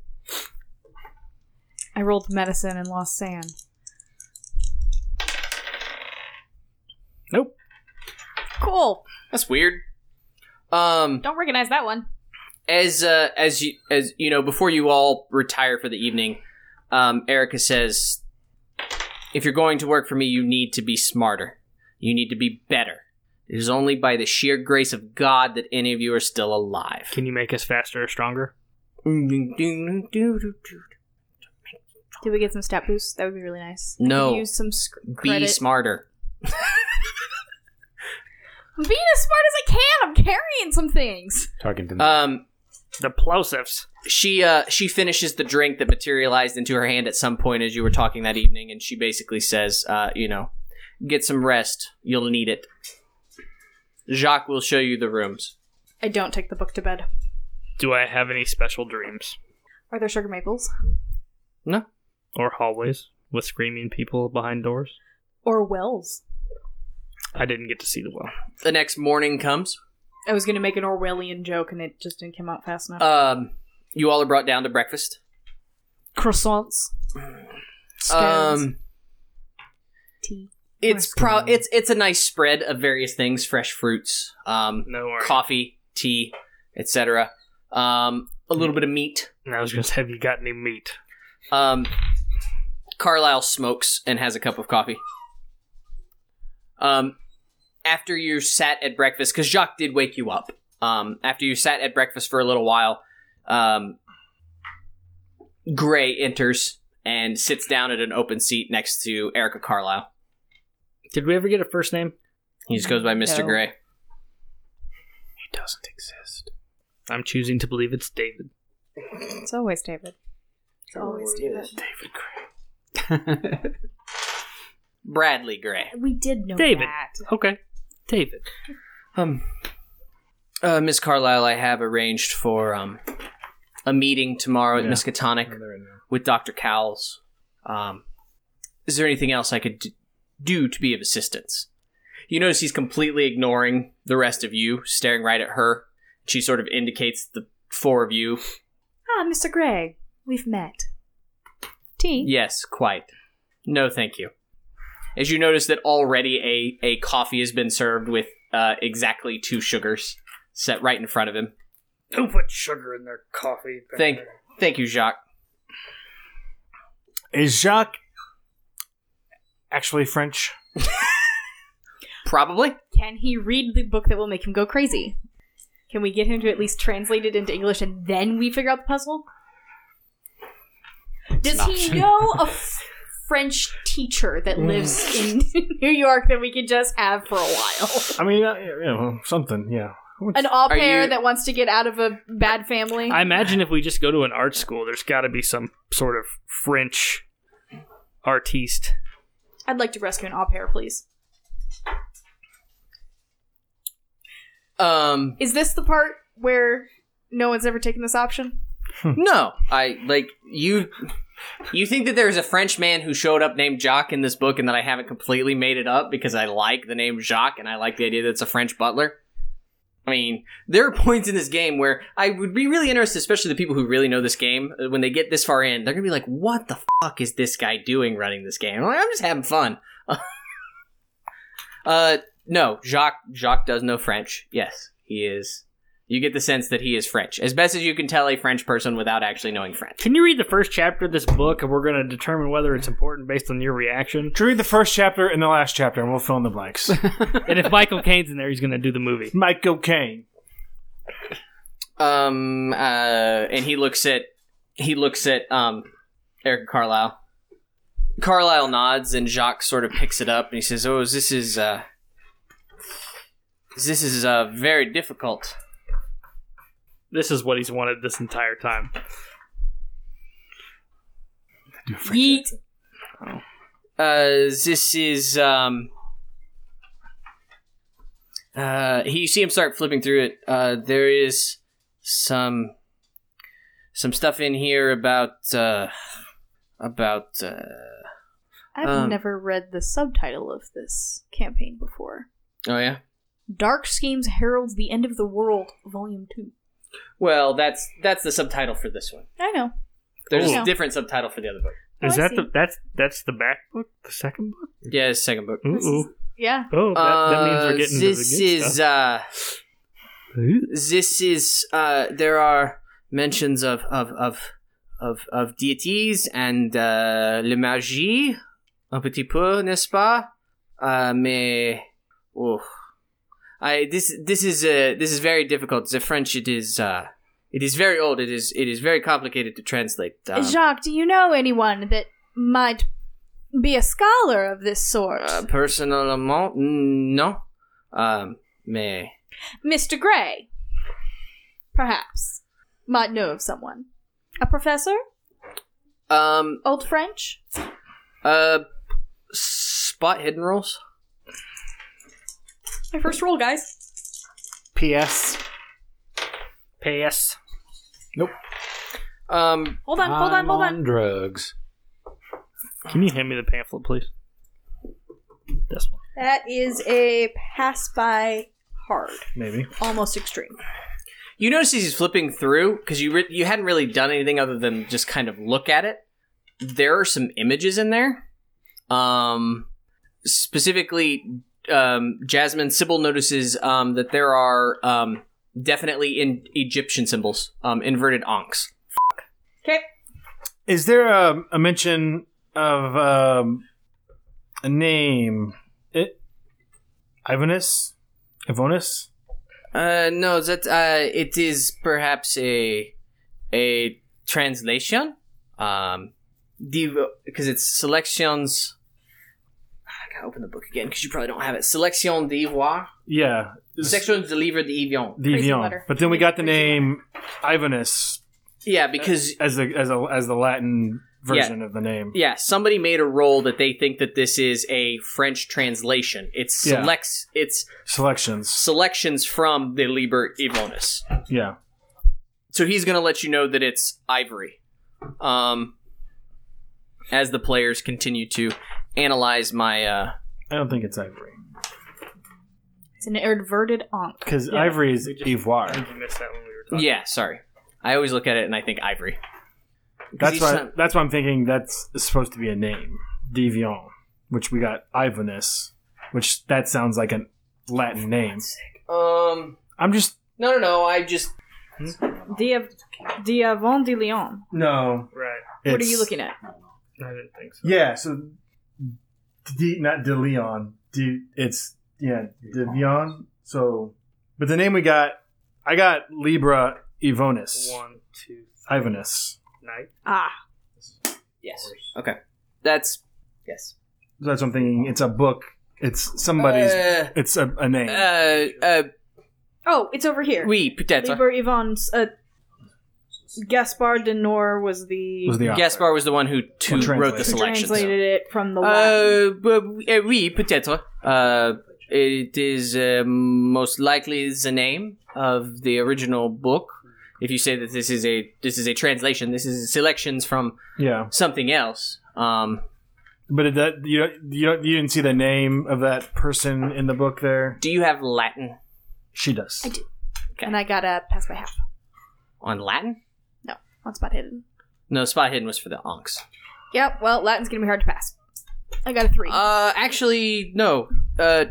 I rolled medicine and lost sand. Nope. Cool. That's weird. Um, Don't recognize that one. as uh, as you as you know, before you all retire for the evening, um, Erica says, "If you're going to work for me, you need to be smarter. You need to be better. It is only by the sheer grace of God that any of you are still alive." Can you make us faster or stronger? Did we get some stat boosts? That would be really nice. I No. could use some sc- Be credit. smarter. I'm being as smart as I can. I'm carrying some things. Talking to me. Um, The plosives. she uh she finishes the drink that materialized into her hand at some point as you were talking that evening, and she basically says, uh, you know, get some rest. You'll need it. Jacques will show you the rooms. I don't take the book to bed. Do I have any special dreams? Are there sugar maples? No. Or hallways with screaming people behind doors? Or wells? I didn't get to see the well. The next morning comes. I was going to make an Orwellian joke and it just didn't come out fast enough. Um, you all are brought down to breakfast. Croissants. Scones. Um, tea. it's pro. It's it's a nice spread of various things: fresh fruits, um, No worries. coffee, tea, et cetera. Um, a little bit of meat. And I was going to say, have you got any meat? Um, Carlisle smokes and has a cup of coffee. Um, after you sat at breakfast, because Jacques did wake you up. Um, after you sat at breakfast for a little while, um, Gray enters and sits down at an open seat next to Erica Carlisle. Did we ever get a first name? He just goes by Mister No. Gray. He doesn't exist. I'm choosing to believe it's David. It's always David. It's always David. David Gray. Bradley Gray. We did know David. that. Okay. David. Um, uh, Miss Carlisle, I have arranged for um a meeting tomorrow at Yeah. Miskatonic with Doctor Cowles. Um, is there anything else I could d- do to be of assistance? You notice he's completely ignoring the rest of you, staring right at her. She sort of indicates the four of you. Ah, Mister Gray. We've met. Tea? Yes, quite. No, thank you. As you notice that already a, a coffee has been served with uh, exactly two sugars set right in front of him. Who put sugar in their coffee? Thank, thank you, Jacques. Is Jacques actually French? Probably. Can he read the book that will make him go crazy? Can we get him to at least translate it into English and then we figure out the puzzle? Does he know a f- French teacher that lives in New York that we could just have for a while? I mean, uh, you know, something, yeah. An au Are pair you- that wants to get out of a bad family? I imagine if we just go to an art school, there's got to be some sort of French artiste. I'd like to rescue an au pair, please. Um, Is this the part where no one's ever taken this option? no, I like you. You think that there's a French man who showed up named Jacques in this book, and that I haven't completely made it up because I like the name Jacques and I like the idea that it's a French butler. I mean, there are points in this game where I would be really interested, especially the people who really know this game, uh, when they get this far in, they're gonna be like, "What the fuck is this guy doing running this game?" I'm like, I'm just having fun. uh, no, Jacques. Jacques does know French. Yes, he is. You get the sense that he is French, as best as you can tell a French person without actually knowing French. Can you read the first chapter of this book, and we're going to determine whether it's important based on your reaction? To read the first chapter and the last chapter, and we'll fill in the blanks. And if Michael Caine's in there, he's going to do the movie. Michael Caine. Um, uh, and he looks at he looks at um Eric Carlisle. Carlisle nods, and Jacques sort of picks it up, and he says, "Oh, this is uh, this is uh very difficult." This is what he's wanted this entire time. Yeet. Uh, this is um. Uh, he, you see him start flipping through it. Uh, there is some some stuff in here about uh about uh. I've Um, never read the subtitle of this campaign before. Oh yeah. Dark Schemes Heralds the End of the World, Volume two. Well, that's that's the subtitle for this one. I know. There's Oh. a different subtitle for the other book. Is Oh, I that see. the that's that's the back book, the second book? Yeah, it's the second book. Ooh, ooh. Yeah. Oh, that, that means we're Uh, getting this to the good is stuff. uh this is uh there are mentions of of of of, of deities and uh le magie un petit peu, n'est-ce pas? Uh mais oh I this this is uh this is very difficult. The French it is uh it is very old. It is it is very complicated to translate. Um, Jacques, do you know anyone that might be a scholar of this sort? uh, personnellement, no. Um mais Mister Gray, perhaps, might know of someone. A professor? um Old French? uh spot hidden rolls. My first roll, guys. P S. Pass. Um Hold on, hold on, hold I'm on. drugs. Can you hand me the pamphlet, please? This one. That is a pass by hard. Maybe. Almost extreme. You notice as he's flipping through, because you re- you hadn't really done anything other than just kind of look at it. There are some images in there. Um, specifically, um, Jasmine Sybil notices um, that there are um, definitely in Egyptian symbols, um, inverted ankhs. Okay. Is there a, a mention of um, a name? It, Ivanus? Ivonus? Uh, no, that uh, it is perhaps a a translation. Um, because it's selections. I gotta open the book again because you probably don't have it. Selection d'Ivoire. Yeah. Section de livre d'Ivion. Crazy Divion. letter. But then we got the name Ivanus Yeah, because as the as a as the Latin version of the name. yeah, somebody made a roll that they think that this is a French translation. It Yeah. selects it's Selections. selections from the Liber Ivonus. Yeah. So he's going to let you know that it's ivory. Um, as the players continue to analyze my uh, I don't think it's ivory. It's an inverted ankh. Because Yeah. ivory is We just- ivoire. You missed that when we were talking. yeah, sorry. I always look at it and I think ivory. That's each why time- that's why I'm thinking that's supposed to be a name. Divion. Which we got Ivanus. Which that sounds like a Latin name. Um, I'm just no, no, no. I just Dia, Diavon de Leon. no. Right. What are it's- you looking at? I didn't think so. Yeah, so D, not De Leon. D, it's yeah, Divion. So, but the name we got, I got Libra Ivonus. One, two, Ivanus. night. Ah. yes. Okay, that's yes. So that's what I'm thinking. It's a book. It's somebody's. Uh, it's a, a name. uh, uh, Oh, it's over here. oui, peut-être. Liber Yvonne's, uh, Gaspard de Nor was the... was the author. Gaspar was the one who, to Who wrote the translated. who selections. translated it from the Latin. Uh, b- uh, oui, peut-être. Uh, it is uh, most likely the name of the original book. If you say that this is a this is a translation, this is selections from Yeah, something else. Um, but it, that you don't- you don't, you didn't see the name of that person in the book there. do you have Latin She does. I do. Okay. And I got a pass by half. on Latin? No, on spot hidden. No, spot hidden was for the onks. Yep, well, Latin's gonna be hard to pass. I got a three. Uh, actually, no. Uh,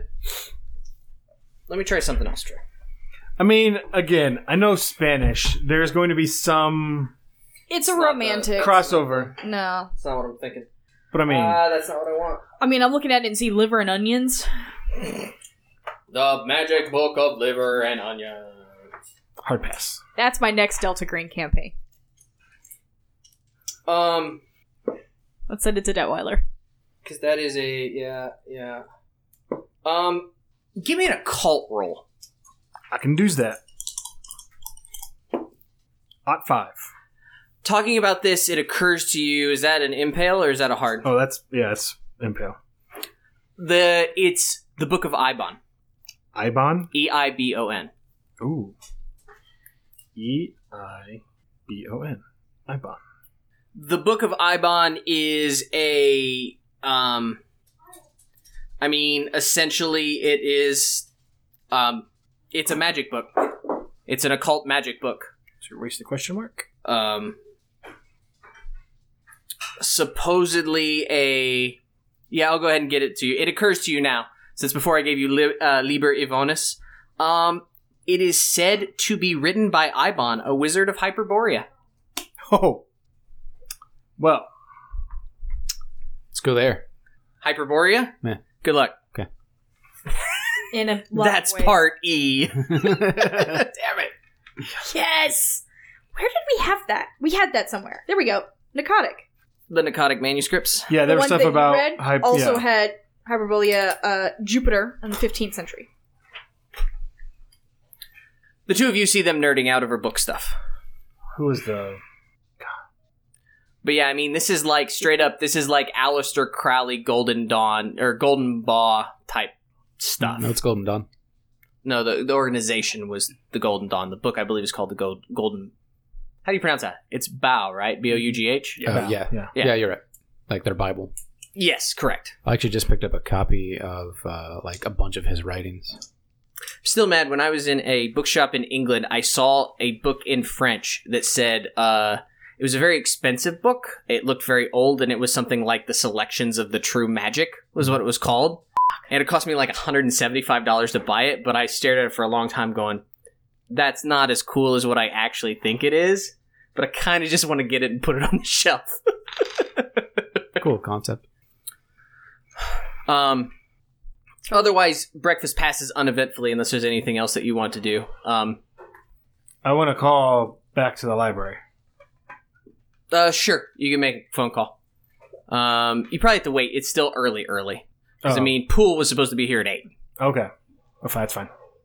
let me try something else, Trey. I mean, again, I know Spanish. There's going to be some it's a not romantic. crossover, No. That's not what I'm thinking. but I mean, Ah, that's not what I want. I mean, I'm looking at it and see liver and onions. The Magic Book of Liver and Onions. hard pass. That's my next Delta Green campaign. Um, Let's send it to Detweiler. because that is a yeah yeah. Um, give me an occult roll. I can do that. Ot five. talking about this, it occurs to you, is that an impale or is that a hard? Oh, that's, yeah, it's impale. The It's the Book of Eibon. Eibon? E I B O N. Ooh. E I B O N. Eibon. The Book of Eibon is a, um, I mean, essentially it is, um, it's a magic book. It's an occult magic book. Should we erase the question mark? Um, supposedly a, yeah, I'll go ahead and get it to you. It occurs to you now, since before I gave you Li- uh, Liber Ivonis. Um, it is said to be written by Eibon, a wizard of Hyperborea. Oh. Well. Let's go there. Hyperborea? Yeah. Good luck. Okay. In a lot That's of ways. part E. Damn it. Yes! Where did we have that? We had that somewhere. There we go. Narcotic. The Narcotic manuscripts. Yeah, there the was one stuff that you about... read hype- also yeah. had Hyperborea, uh, Jupiter in the fifteenth century. The two of you see them nerding out over book stuff. Who is the... But yeah, I mean, this is like, straight up, this is like Aleister Crowley Golden Dawn, or Golden Baugh type stuff. No, it's Golden Dawn. No, the, the organization was the Golden Dawn. The book, I believe, is called the Gold, Golden... How do you pronounce that? It's Bough, right? B O U G H? Uh, yeah. Yeah. yeah. Yeah, you're right. Like their Bible. Yes, correct. I actually just picked up a copy of uh, like a bunch of his writings. Still mad, when I was in a bookshop in England, I saw a book in French that said, uh, it was a very expensive book. It looked very old, and it was something like The Selections of the True Magic, was what it was called. And it cost me like one hundred seventy-five dollars to buy it, but I stared at it for a long time going, that's not as cool as what I actually think it is, but I kind of just want to get it and put it on the shelf. Cool concept. Um, otherwise, breakfast passes uneventfully unless there's anything else that you want to do. Um, I want to call back to the library. uh, sure, you can make a phone call. Um, you probably have to wait. It's still early, early. Because, I Oh. mean, Poole was supposed to be here at eight. Okay. Oh, fine, that's fine.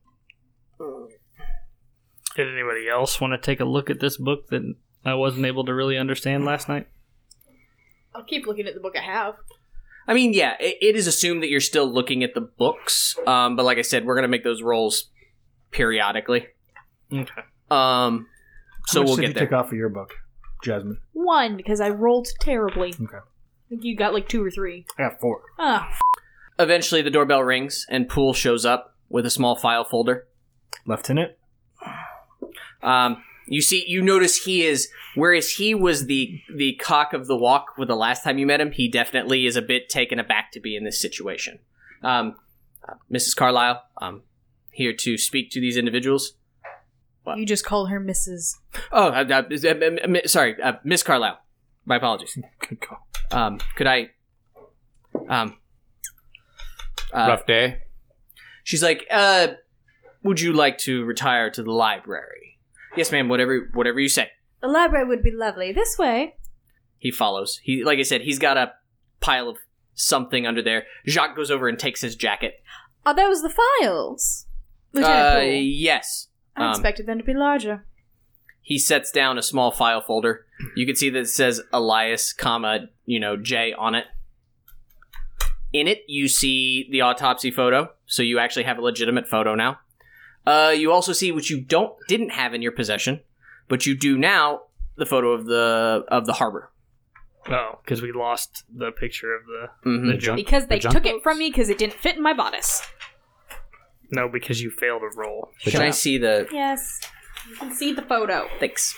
Did anybody else want to take a look at this book that I wasn't able to really understand last night? I'll keep looking at the book I have. I mean, yeah, it, it is assumed that you're still looking at the books. Um, but like I said, we're going to make those rolls periodically. Okay. Um, so How much we'll did get you there. take off of your book, Jasmine? One, because I rolled terribly. Okay. I think you got like two or three. I got four. Ah, Eventually, the doorbell rings, and Poole shows up with a small file folder. Lieutenant? Um, you see, you notice he is, whereas he was the the cock of the walk with the last time you met him, he definitely is a bit taken aback to be in this situation. Um, uh, Missus Carlyle, um, here to speak to these individuals. What? you just call her Missus Oh, uh, uh, uh, uh, sorry, uh, Miss Carlyle. My apologies. Good call. Um, could I? Um, uh, Rough day. She's like, uh, would you like to retire to the library? Yes, ma'am. Whatever, whatever you say. The library would be lovely. This way. He follows. He, like I said, he's got a pile of something under there. Jacques goes over and takes his jacket. Are those the files? Lieutenant Uh, Poole? yes. I Um, expected them to be larger. he sets down a small file folder. You can see that it says Elias, comma, you know, J on it. In it, you see the autopsy photo, so you actually have a legitimate photo now. Uh, you also see what you don't didn't have in your possession, but you do now, the photo of the of the harbor. Oh, because we lost the picture of the Mhm. the junk. Because they the junk took it box? from me because it didn't fit in my bodice. No, because you failed a roll. Can I see the... Yes. You can see the photo. Thanks.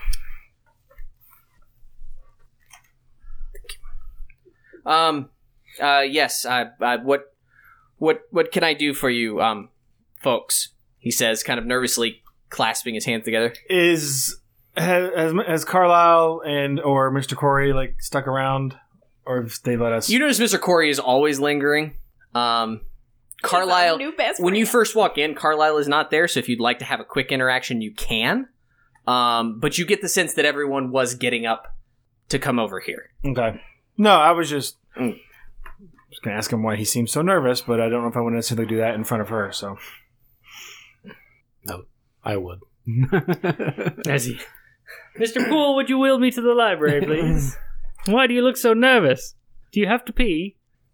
Um, uh, yes, I, I, what, what, what can I do for you, um, folks? He says, kind of nervously clasping his hands together. Is has, has has Carlisle and or Mister Corey like stuck around, or if they let us? You notice Mister Corey is always lingering. Um, Carlisle, New best when you friend. first walk in, Carlisle is not there, so if you'd like to have a quick interaction, you can. Um, but you get the sense that everyone was getting up to come over here. Okay. No, I was just Mm. just gonna ask him why he seems so nervous, but I don't know if I want to necessarily do that in front of her. So No, I would. As he Mister Poole, would you wheel me to the library, please? Why do you look so nervous? Do you have to pee?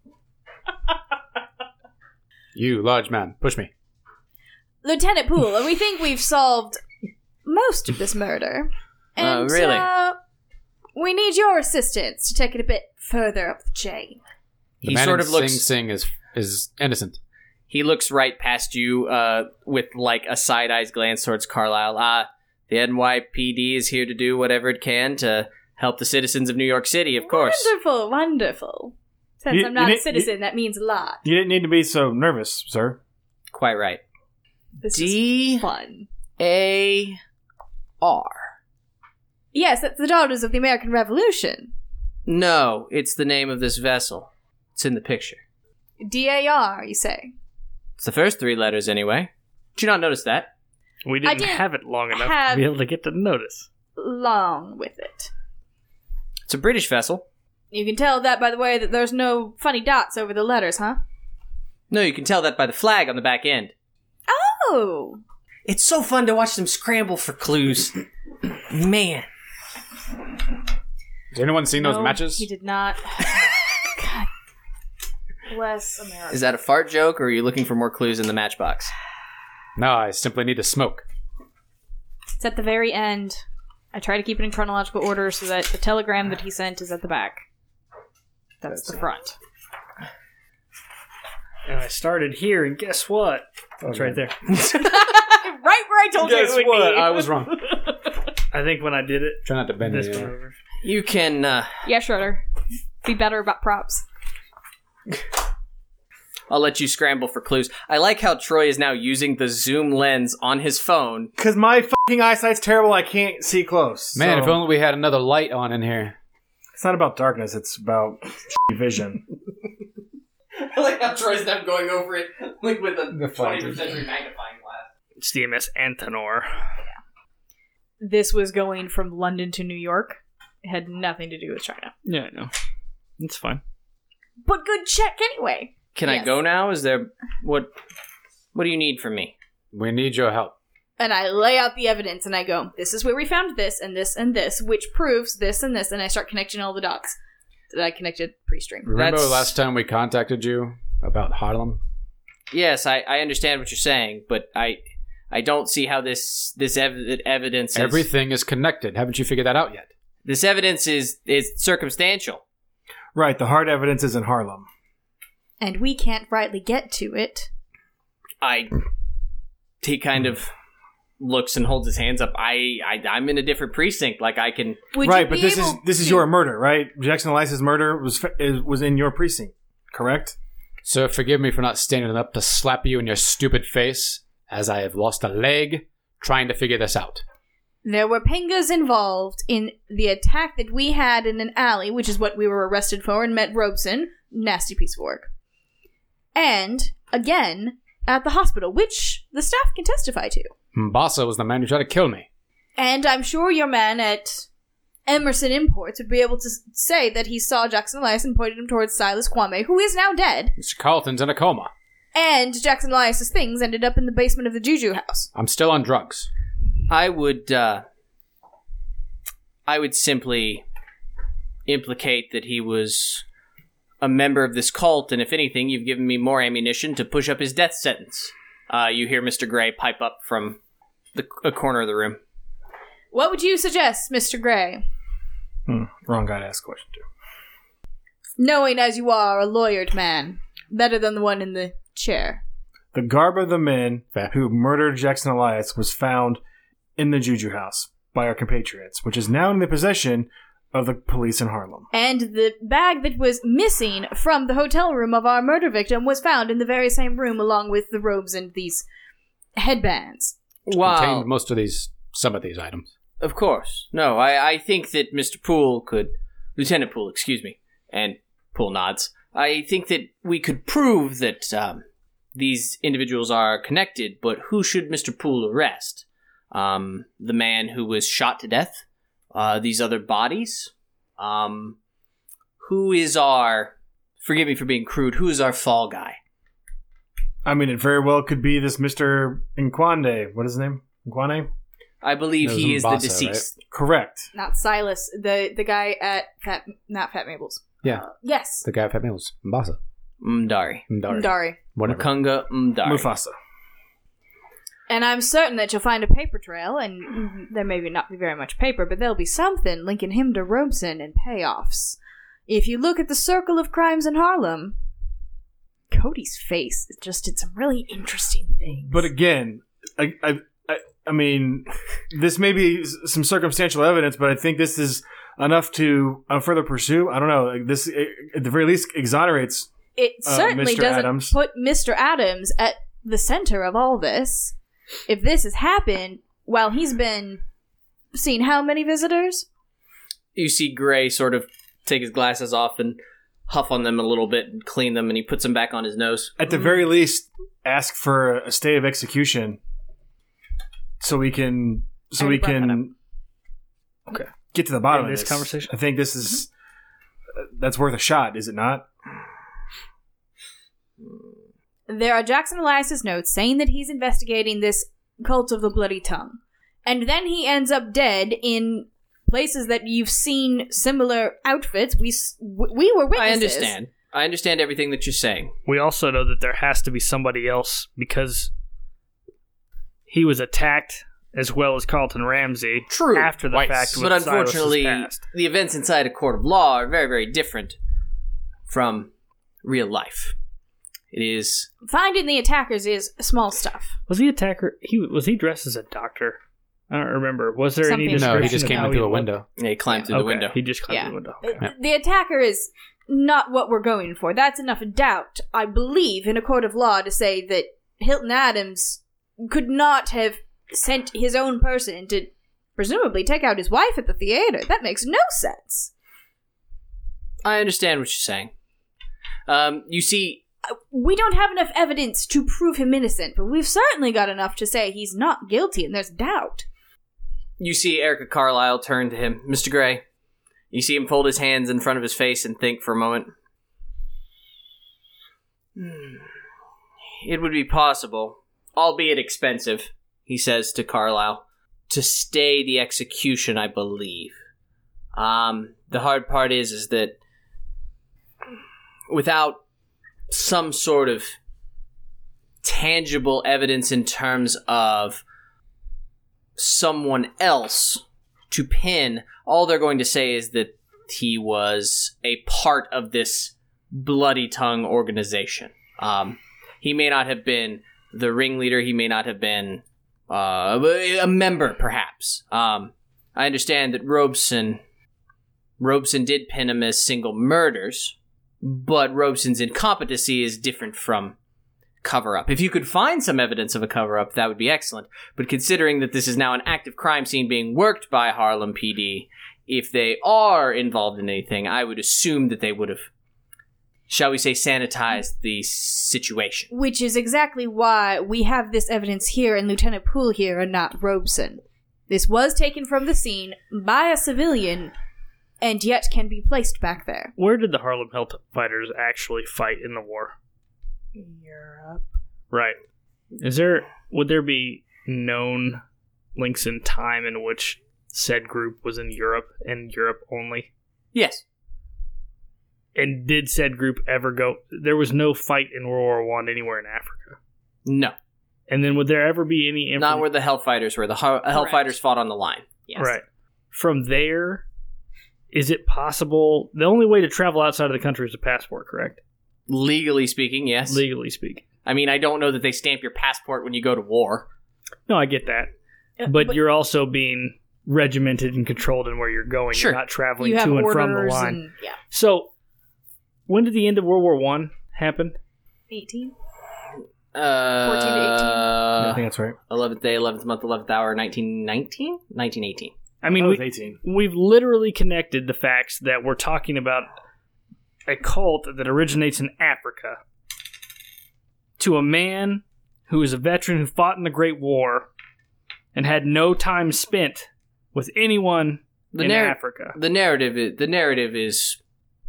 You, large man, push me. Lieutenant Poole, we think we've solved most of this murder. And, Oh, really? Uh, we need your assistance to take it a bit further up the chain. The He man sort in of looks- Sing Sing is is innocent. He looks right past you uh, with like a side-eyed glance towards Carlisle. Ah, the N Y P D is here to do whatever it can to help the citizens of New York City, of course. Wonderful, wonderful. Since You- I'm you not a need- citizen, that means a lot. You didn't need to be so nervous, sir. Quite right. This D is fun. A R. Yes, that's the Daughters of the American Revolution. No, it's the name of this vessel. It's in the picture. D A R, you say? It's the first three letters, anyway. Did you not notice that? We I didn't, didn't have it long enough have- to be able to get to notice. Long with it. It's a British vessel. You can tell that by the way that there's no funny dots over the letters, huh? No, you can tell that by the flag on the back end. Oh! It's so fun to watch them scramble for clues. Man. Has anyone seen those No, matches? He did not. God bless America. Is that a fart joke, or are you looking for more clues in the matchbox? No, I simply need to smoke. It's at the very end. I try to keep it in chronological order so that the telegram that he sent is at the back. That's the front. And I started here, and guess what? It's right there. Right where I told you it would be. I was wrong. I think when I did it, Try not to bend this it. went over. You can, uh, Yeah, Schroeder. Be better about props. I'll let you scramble for clues. I like how Troy is now using the zoom lens on his phone. Because my fucking eyesight's terrible, I can't see close. Man, so- if only we had another light on in here. It's not about darkness, it's about vision. I like how Troy's now going over it like with a The twenty-first century magnifying glass. It's D M S Antenor. This was going from London to New York. It had nothing to do with China. Yeah, I know. It's fine. But good check anyway. Can I Yes. go now? Is there what? What do you need from me? We need your help. And I lay out the evidence and I go, this is where we found this and this and this, which proves this and this, and I start connecting all the dots that I connected pre-stream. Remember That's- last time we contacted you about Harlem? Yes, I, I understand what you're saying, but I I don't see how this this ev- evidence is, Everything is connected. Haven't you figured that out yet? this evidence is is circumstantial. Right, the hard evidence is in Harlem. And we can't rightly get to it. I he kind of looks and holds his hands up. I, I I'm in a different precinct. Like I can. Would right, you but be this is able this is to- your murder, right? Jackson Elias's murder was fa- is, was in your precinct, correct? So forgive me for not standing up to slap you in your stupid face, as I have lost a leg trying to figure this out. There were Pengas involved in the attack that we had in an alley, which is what we were arrested for, and met Robeson. Nasty piece of work. And, again, at the hospital, which the staff can testify to. Mbassa was the man who tried to kill me. And I'm sure your man at Emerson Imports would be able to s- say that he saw Jackson Elias and pointed him towards Silas Kwame, who is now dead. Mister Carlton's in a coma. And Jackson Elias's things ended up in the basement of the Juju house. I'm still on drugs. I would. uh I would simply implicate that he was a member of this cult, and if anything, you've given me more ammunition to push up his death sentence. Uh, you hear Mister Gray pipe up from the a corner of the room. What would you suggest, Mister Gray? Hmm, wrong guy to ask a question to. Knowing as you are a lawyered man, better than the one in the chair. The garb of the men who murdered Jackson Elias was found in the Juju house by our compatriots, which is now in the possession of the police in Harlem. And the bag that was missing from the hotel room of our murder victim was found in the very same room along with the robes and these headbands. Wow. Contained most of these, some of these items. Of course. No, I, I think that Mister Poole could... Lieutenant Poole, excuse me. And Poole nods. I think that we could prove that um, these individuals are connected, but who should Mister Poole arrest? Um, the man who was shot to death? Uh, these other bodies? Um, who is our... Forgive me for being crude. Who is our fall guy? I mean, it very well could be this Mister Nkwande. What is his name? Nkwande? I believe That was he is the Mombasa, deceased. Correct. Not Silas, the the guy at Fat, not Fat Mabel's. Yeah. Uh, yes. The guy at Fat Meals. Mbasa. Mdari. Mdari. Dari. Whatever. Makunga Mdari. Mufasa. And I'm certain that you'll find a paper trail, and mm, there may not be very much paper, but there'll be something linking him to Robeson and payoffs. If you look at the circle of crimes in Harlem, Cody's face is just did some really interesting things. But again, I, I, I, I mean, this may be s- some circumstantial evidence, but I think this is enough to uh, further pursue. I don't know. Like this, it, at the very least, exonerates. It uh, certainly Mister doesn't Adams. put Mister Adams at the center of all this. If this has happened while he's been seeing how many visitors? You see Gray sort of take his glasses off and huff on them a little bit and clean them, and he puts them back on his nose. At the very least, ask for a stay of execution, so we can, so I we brought that can, Okay. get to the bottom In of this this conversation? I think this is uh, that's worth a shot, is it not? There are Jackson Elias's notes saying that he's investigating this cult of the bloody tongue. And then he ends up dead in places that you've seen similar outfits. We s- w- we were witnesses. I understand. I understand everything that you're saying. We also know that there has to be somebody else because he was attacked as well as Carlton Ramsey. True. After the Right. fact, But with Silas's unfortunately, past. the events inside a court of law are very, very different from real life. It is. Finding the attackers is small stuff. Was he attacker? He was he dressed as a doctor? I don't remember. Was there Something- any description? No, he just of came how in through a looked? window. Yeah, he climbed through Okay, the window. He just climbed Yeah. through the window. Uh, Okay. The attacker is not what we're going for. That's enough doubt, I believe, in a court of law to say that Hilton Adams could not have sent his own person to presumably take out his wife at the theater. That makes no sense. I understand what you're saying. Um, you see, We don't have enough evidence to prove him innocent, but we've certainly got enough to say he's not guilty and there's doubt. you see Erica Carlisle turn to him, Mister Gray. You see him fold his hands in front of his face and think for a moment. Hmm. It would be possible, albeit expensive, he says to Carlisle, to stay the execution, I believe. Um, the hard part is, is that without some sort of tangible evidence in terms of someone else to pin, all they're going to say is that he was a part of this Bloody Tongue organization. Um, he may not have been the ringleader. He may not have been uh, a member, perhaps. Um, I understand that Robeson, Robeson did pin him as single murders, but Robeson's incompetency is different from cover-up. If you could find some evidence of a cover-up, that would be excellent. But considering that this is now an active crime scene being worked by Harlem P D, if they are involved in anything, I would assume that they would have, shall we say, sanitized the situation. Which is exactly why we have this evidence here and Lieutenant Poole here and not Robeson. This was taken from the scene by a civilian and yet can be placed back there. Where did the Harlem Hellfighters actually fight in the war? Europe. Right. Is there would there be known links in time in which said group was in Europe and Europe only? Yes. And did said group ever go? There was no fight in World War One anywhere in Africa. No. And then would there ever be any? Not where the Hellfighters were. The Hell- Hellfighters fought on the line. Yes. Right. From there, is it possible? The only way to travel outside of the country is a passport, correct? Legally speaking, yes. Legally speaking. I mean, I don't know that they stamp your passport when you go to war. No, I get that. Uh, But, but- you're also being regimented and controlled in where you're going. Sure. You're not traveling You have to and from the orders line. and yeah, So, when did the end of World War One happen? eighteen. Uh, fourteen to eighteen. I think that's right. eleventh day, eleventh month, eleventh hour, nineteen nineteen? nineteen eighteen. I mean, I was we, eighteen. we've literally connected the facts that we're talking about a cult that originates in Africa to a man who is a veteran who fought in the Great War and had no time spent with anyone The in narr- Africa. The narrative is, the narrative is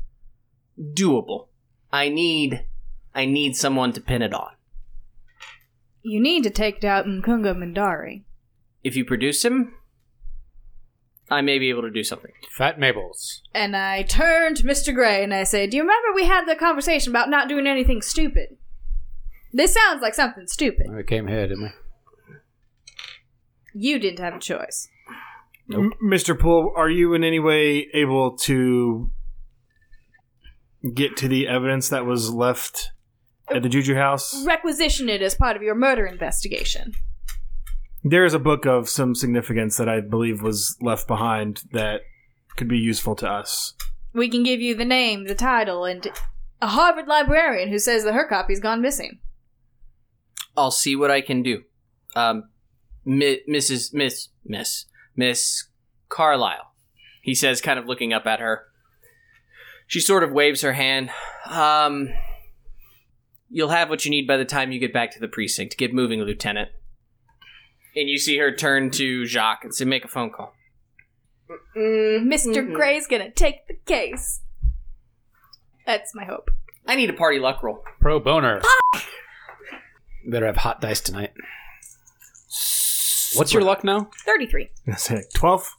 doable. I need I need someone to pin it on. You need to take out Mkunga Mandari. if you produce him, I may be able to do something. Fat Mabels. And I turn to Mister Gray and I say, do you remember we had the conversation about not doing anything stupid? This sounds like something stupid. We came here, didn't we? You didn't have a choice. M- Mister Poole, are you in any way able to get to the evidence that was left at the Juju house? Requisition it as part of your murder investigation. There is a book of some significance that I believe was left behind that could be useful to us. We can give you the name, the title, and a Harvard librarian who says that her copy's gone missing. I'll see what I can do. Um, Mi- Missus Miss Miss Miss Carlyle, he says, kind of looking up at her. She sort of waves her hand. Um, you'll have what you need by the time you get back to the precinct. Get moving, Lieutenant. And you see her turn to Jacques and say, make a phone call. Mm, Mister Gray's gonna take the case. That's my hope. I need a party luck roll. Pro boner. Better have hot dice tonight. What's your luck now? thirty-three. That's it. twelve?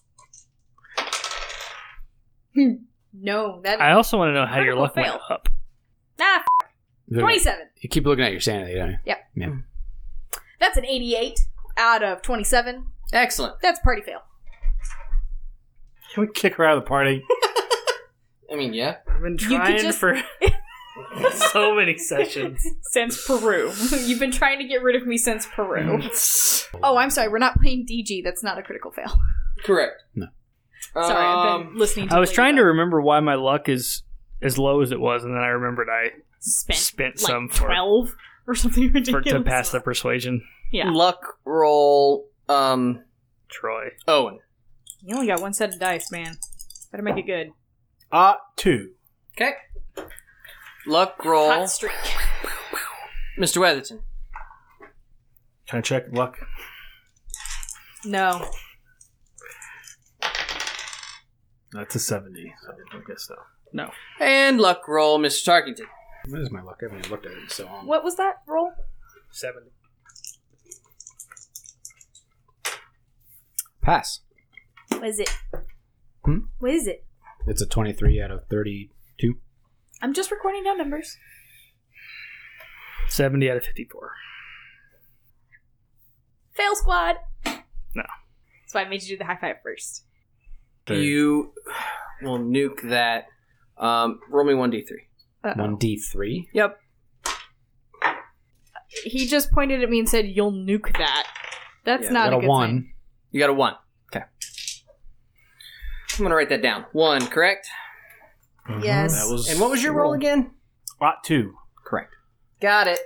No, that... I also want to know how your Critical luck fail. went up. Ah, f- twenty-seven. You keep looking at your sanity, don't you? Yep. Yeah. That's an eighty-eight out of twenty-seven. Excellent. That's party fail. Can we kick her out of the party? I mean, yeah. I've been You could trying just- for so many sessions. Since Peru. You've been trying to get rid of me since Peru. Oh, I'm sorry. We're not playing D G. That's not a critical fail. Correct. No. Sorry, I've Um, been listening to I was Lady trying to Gaga. remember why my luck is as low as it was, and then I remembered I Spent, spent like some for, twelve or something for ridiculous. to pass the persuasion. Yeah. Luck roll, um, Troy. Owen. You only got one set of dice, man. Better make it good. Uh, two. Okay. Luck roll, Hot streak. Mister Weatherton. Can I check luck? No. That's a seventy, so I guess so. No. And luck roll, Mister Tarkington. What is my luck? I haven't even looked at it in so long. What was that roll? seventy. Pass. What is it? Hmm? What is it? It's a twenty-three out of thirty-two. I'm just recording down numbers. seventy out of fifty-four. Fail squad. No. That's why I made you do the high five first. You will nuke that. Um, roll me one d three. Uh-oh. one d three? Yep. He just pointed at me and said, "You'll nuke that." That's Yeah, not Got a a good one. sign. You got a one. Okay. I'm gonna write that down. One, correct? Yes. That was And what was your roll again? Uh, two. Correct. Got it.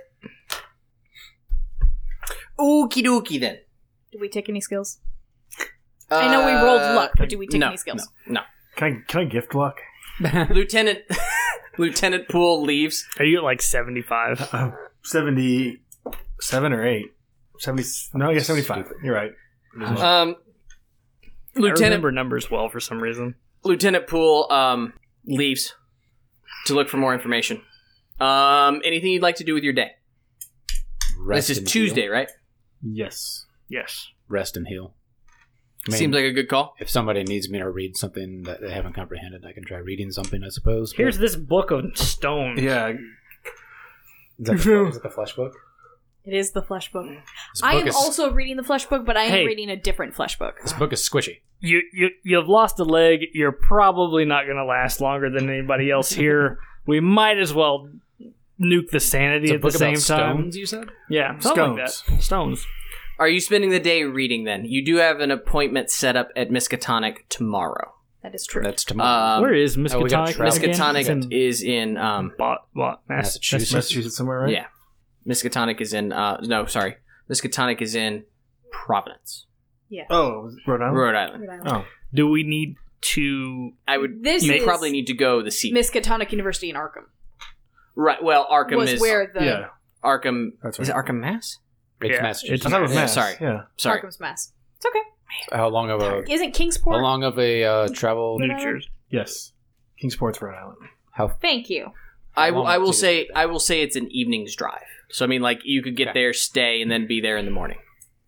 Okie dokie then. Did we take any skills? I know we rolled luck, but did we take no, any skills? No, Can I, can I gift luck? no. Lieutenant Lieutenant Poole leaves. Are you at like seventy-five? Uh, seventy-seven or eight? seventy. No, yeah, seventy-five. You're right. Um, I Lieutenant remember numbers well for some reason. Lieutenant Poole um leaves to look for more information. Um, anything you'd like to do with your day? Rest this is and Tuesday, heal. right? Yes. Yes. Rest and heal. I mean, Seems like a good call. if somebody needs me to read something that they haven't comprehended, I can try reading something, I suppose. but- Here's this book of stones. Yeah. Is that the, is it the flesh book? It is the flesh book. This I book am is, also reading the flesh book, but I am Hey. reading a different flesh book. This book is squishy. You you you've lost a leg. You're probably not going to last longer than anybody else here. We might as well nuke the sanity It's a at the book same about time. stones, you said? Yeah, something like Stones. that. Stones. Are you spending the day reading then? You do have an appointment set up at Miskatonic tomorrow. That is true. That's tomorrow. Um, Where is oh, we Miskatonic? got travel. again? Miskatonic It's in is in um Bot, what, Mass- Massachusetts. Massachusetts somewhere, right? yeah. Miskatonic is in uh no, sorry. Miskatonic is in Providence, Oh, Rhode Island? Rhode Island. Oh. Do we need to? I would This you is probably need to go this evening. Miskatonic University in Arkham Right. Well, Arkham was is where the Yeah. Arkham That's Is it right. Arkham, Mass? It's Yeah, Massachusetts. I thought it was Yeah, Mass. sorry. Yeah. Sorry. Arkham's Mass. It's okay. How long of a Isn't Kingsport? how long of a uh, travel? New Rhode Island? Jersey. Yes. Kingsport's Rhode Island. How Thank you. I How will long I does will it say take? I will say it's an evening's drive. So I mean like you could get Okay. there, stay, and then be there in the morning.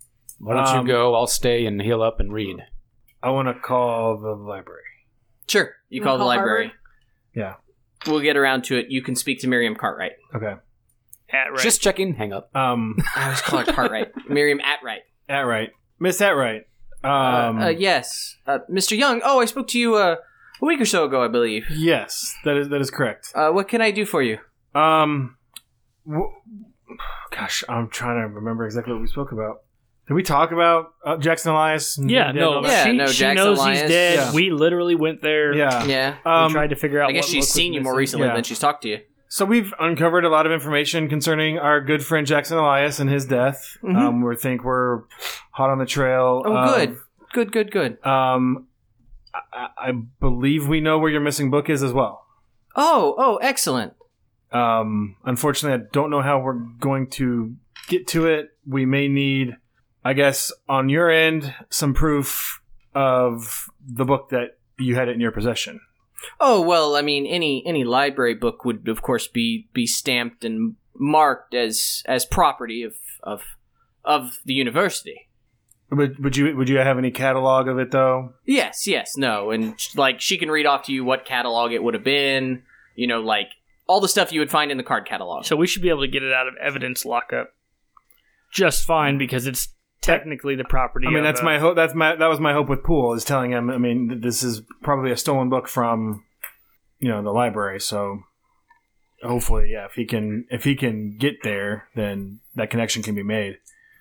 Why don't Um, you go? I'll stay and heal up and read. I want to call the library. Sure, you You call wanna the call library. Yeah. We'll get around to it. You can speak to Miriam Cartwright. Okay. At right. Just checking. Hang up. Um, I always call her Cartwright. Miriam Atwright. Atwright. Miss Atwright. Um, uh, uh, yes, uh, Mister Young. Oh, I spoke to you uh, a week or so ago, I believe. yes, that is that is correct. Uh, what can I do for you? Um, w- gosh, I'm trying to remember exactly what we spoke about. Did we talk about uh, Jackson Elias? and Yeah, being dead no, and all that? Yeah, she, no, she Jackson knows Elias. he's dead. Yeah. We literally went there. Yeah. Yeah, We Um, tried to figure out I guess what she's look was seen you more missing. recently Yeah. than she's talked to you. So we've uncovered a lot of information concerning our good friend Jackson Elias and his death. Mhm. Um, we think we're hot on the trail. Oh, of- good, good, good, good. Um, I, I believe we know where your missing book is as well. Oh, oh, excellent. Um, unfortunately, I don't know how we're going to get to it. We may need, I guess, on your end, some proof of the book that you had in your possession. Oh well, I mean, any any library book would, of course, be be stamped and marked as as property of of of the university. Would, would you would you have any catalog of it though? Yes, yes, no, and like she can read off to you what catalog it would have been. You know, like all the stuff you would find in the card catalog. So we should be able to get it out of evidence lockup just fine because it's technically the property. I mean, of, that's uh, my hope. That's my that was my hope with Poole, is telling him. I mean, th- this is probably a stolen book from, you know, the library. So hopefully, yeah, if he can if he can get there, then that connection can be made.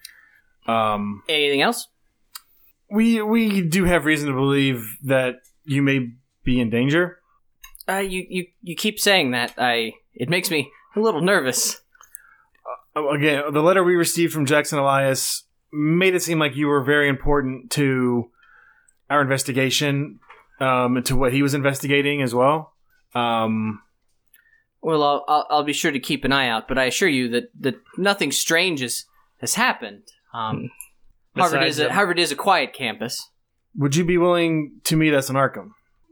Um, Anything else? we we do have reason to believe that you may be in danger. Uh, you you you keep saying that. I it makes me a little nervous. Uh, again, the letter we received from Jackson Elias made it seem like you were very important to our investigation, um, and to what he was investigating as well. Um, Well, I'll, I'll I'll be sure to keep an eye out, but I assure you that, that nothing strange has, has happened. Um, Harvard Besides is a them. Harvard is a quiet campus. would you be willing to meet us in Arkham?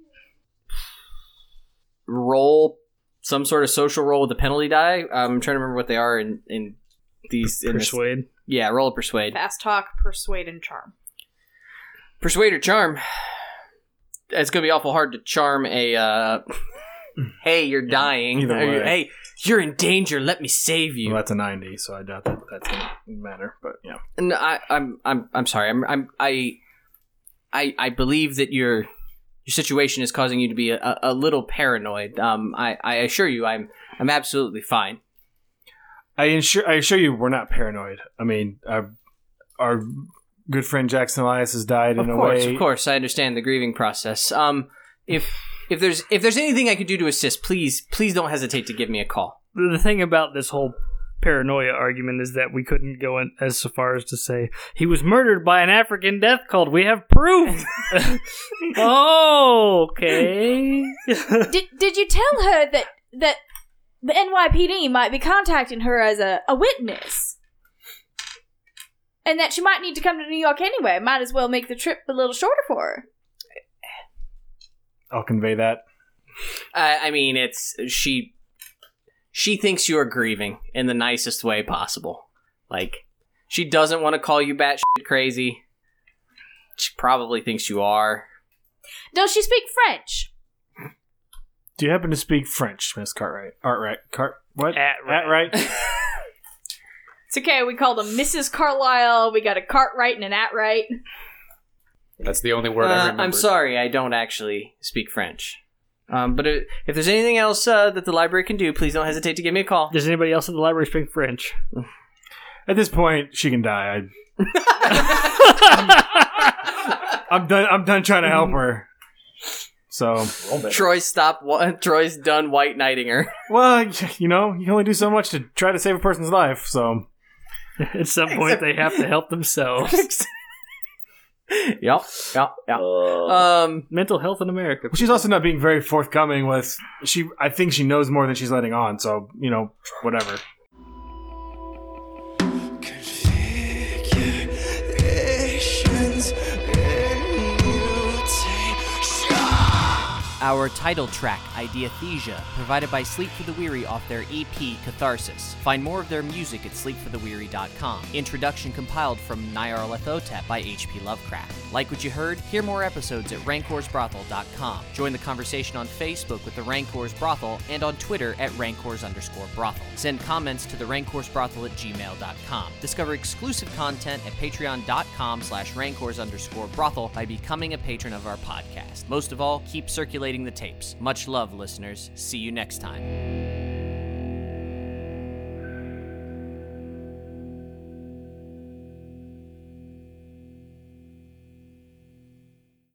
Roll some sort of social roll with a penalty die. I'm trying to remember what they are in in these. In this- persuade. yeah, roll a persuade. Fast talk, persuade, and charm. Persuade or charm. It's gonna be awful hard to charm a. Uh, hey, you're dying. either Or, way. Hey, you're in danger. Let me save you. Well, that's a ninety, so I doubt that that's going to matter. But yeah, No, I, I'm, I'm, I'm sorry. I'm, I'm, I, I, I believe that your, your situation is causing you to be a, a, a little paranoid. Um, I, I assure you, I'm, I'm absolutely fine. I assure I assure you, we're not paranoid. I mean, our, our good friend Jackson Elias has died Of in a course, way. of course, I understand the grieving process. Um, if, if there's, if there's anything I could do to assist, please, please don't hesitate to give me a call. The thing about this whole paranoia argument is that we couldn't go in as so far as to say he was murdered by an African death cult. We have proof. Oh, okay. Did Did you tell her that that the N Y P D might be contacting her as a, a witness, and that she might need to come to New York anyway? Might as well make the trip a little shorter for her. I'll convey that. I, I mean, it's she. She thinks you are grieving in the nicest way possible. Like, she doesn't want to call you batshit crazy. She probably thinks you are. Does she speak French? Do you happen to speak French, Miss Cartwright? Artwright? Cart? What? Atwright. Atwright? It's okay. We called them Missus Carlisle. We got a Cartwright and an Atwright. That's the only word I Uh, remember. I'm sorry, I don't actually speak French. Um, but if, if there's anything else uh, that the library can do, please don't hesitate to give me a call. Does anybody else at the library speak French? At this point, she can die. I, I'm done. I'm done trying to help her. So, Troy's stopped. wa- Troy's done white knighting her. well, you know, you can only do so much to try to save a person's life. So, At some point, they have to help themselves. Yep, yep, yep. Um, Mental health in America. she's also not being very forthcoming with. She, I think she knows more than she's letting on. So, you know, whatever. Configurations in mutation. Our title track, Ideathesia, provided by Sleep for the Weary off their E P, Catharsis. Find more of their music at sleep for the weary dot com. Introduction compiled from Nyarlathotep by H P Lovecraft. Like what you heard? Hear more episodes at rancors brothel dot com. Join the conversation on Facebook with the Rancors Brothel and on Twitter at rancors underscore brothel. Send comments to the rancors brothel at gmail dot com. Discover exclusive content at patreon dot com slash rancors underscore brothel by becoming a patron of our podcast. Most of all, keep circulating the tapes. Much love, listeners. See you next time.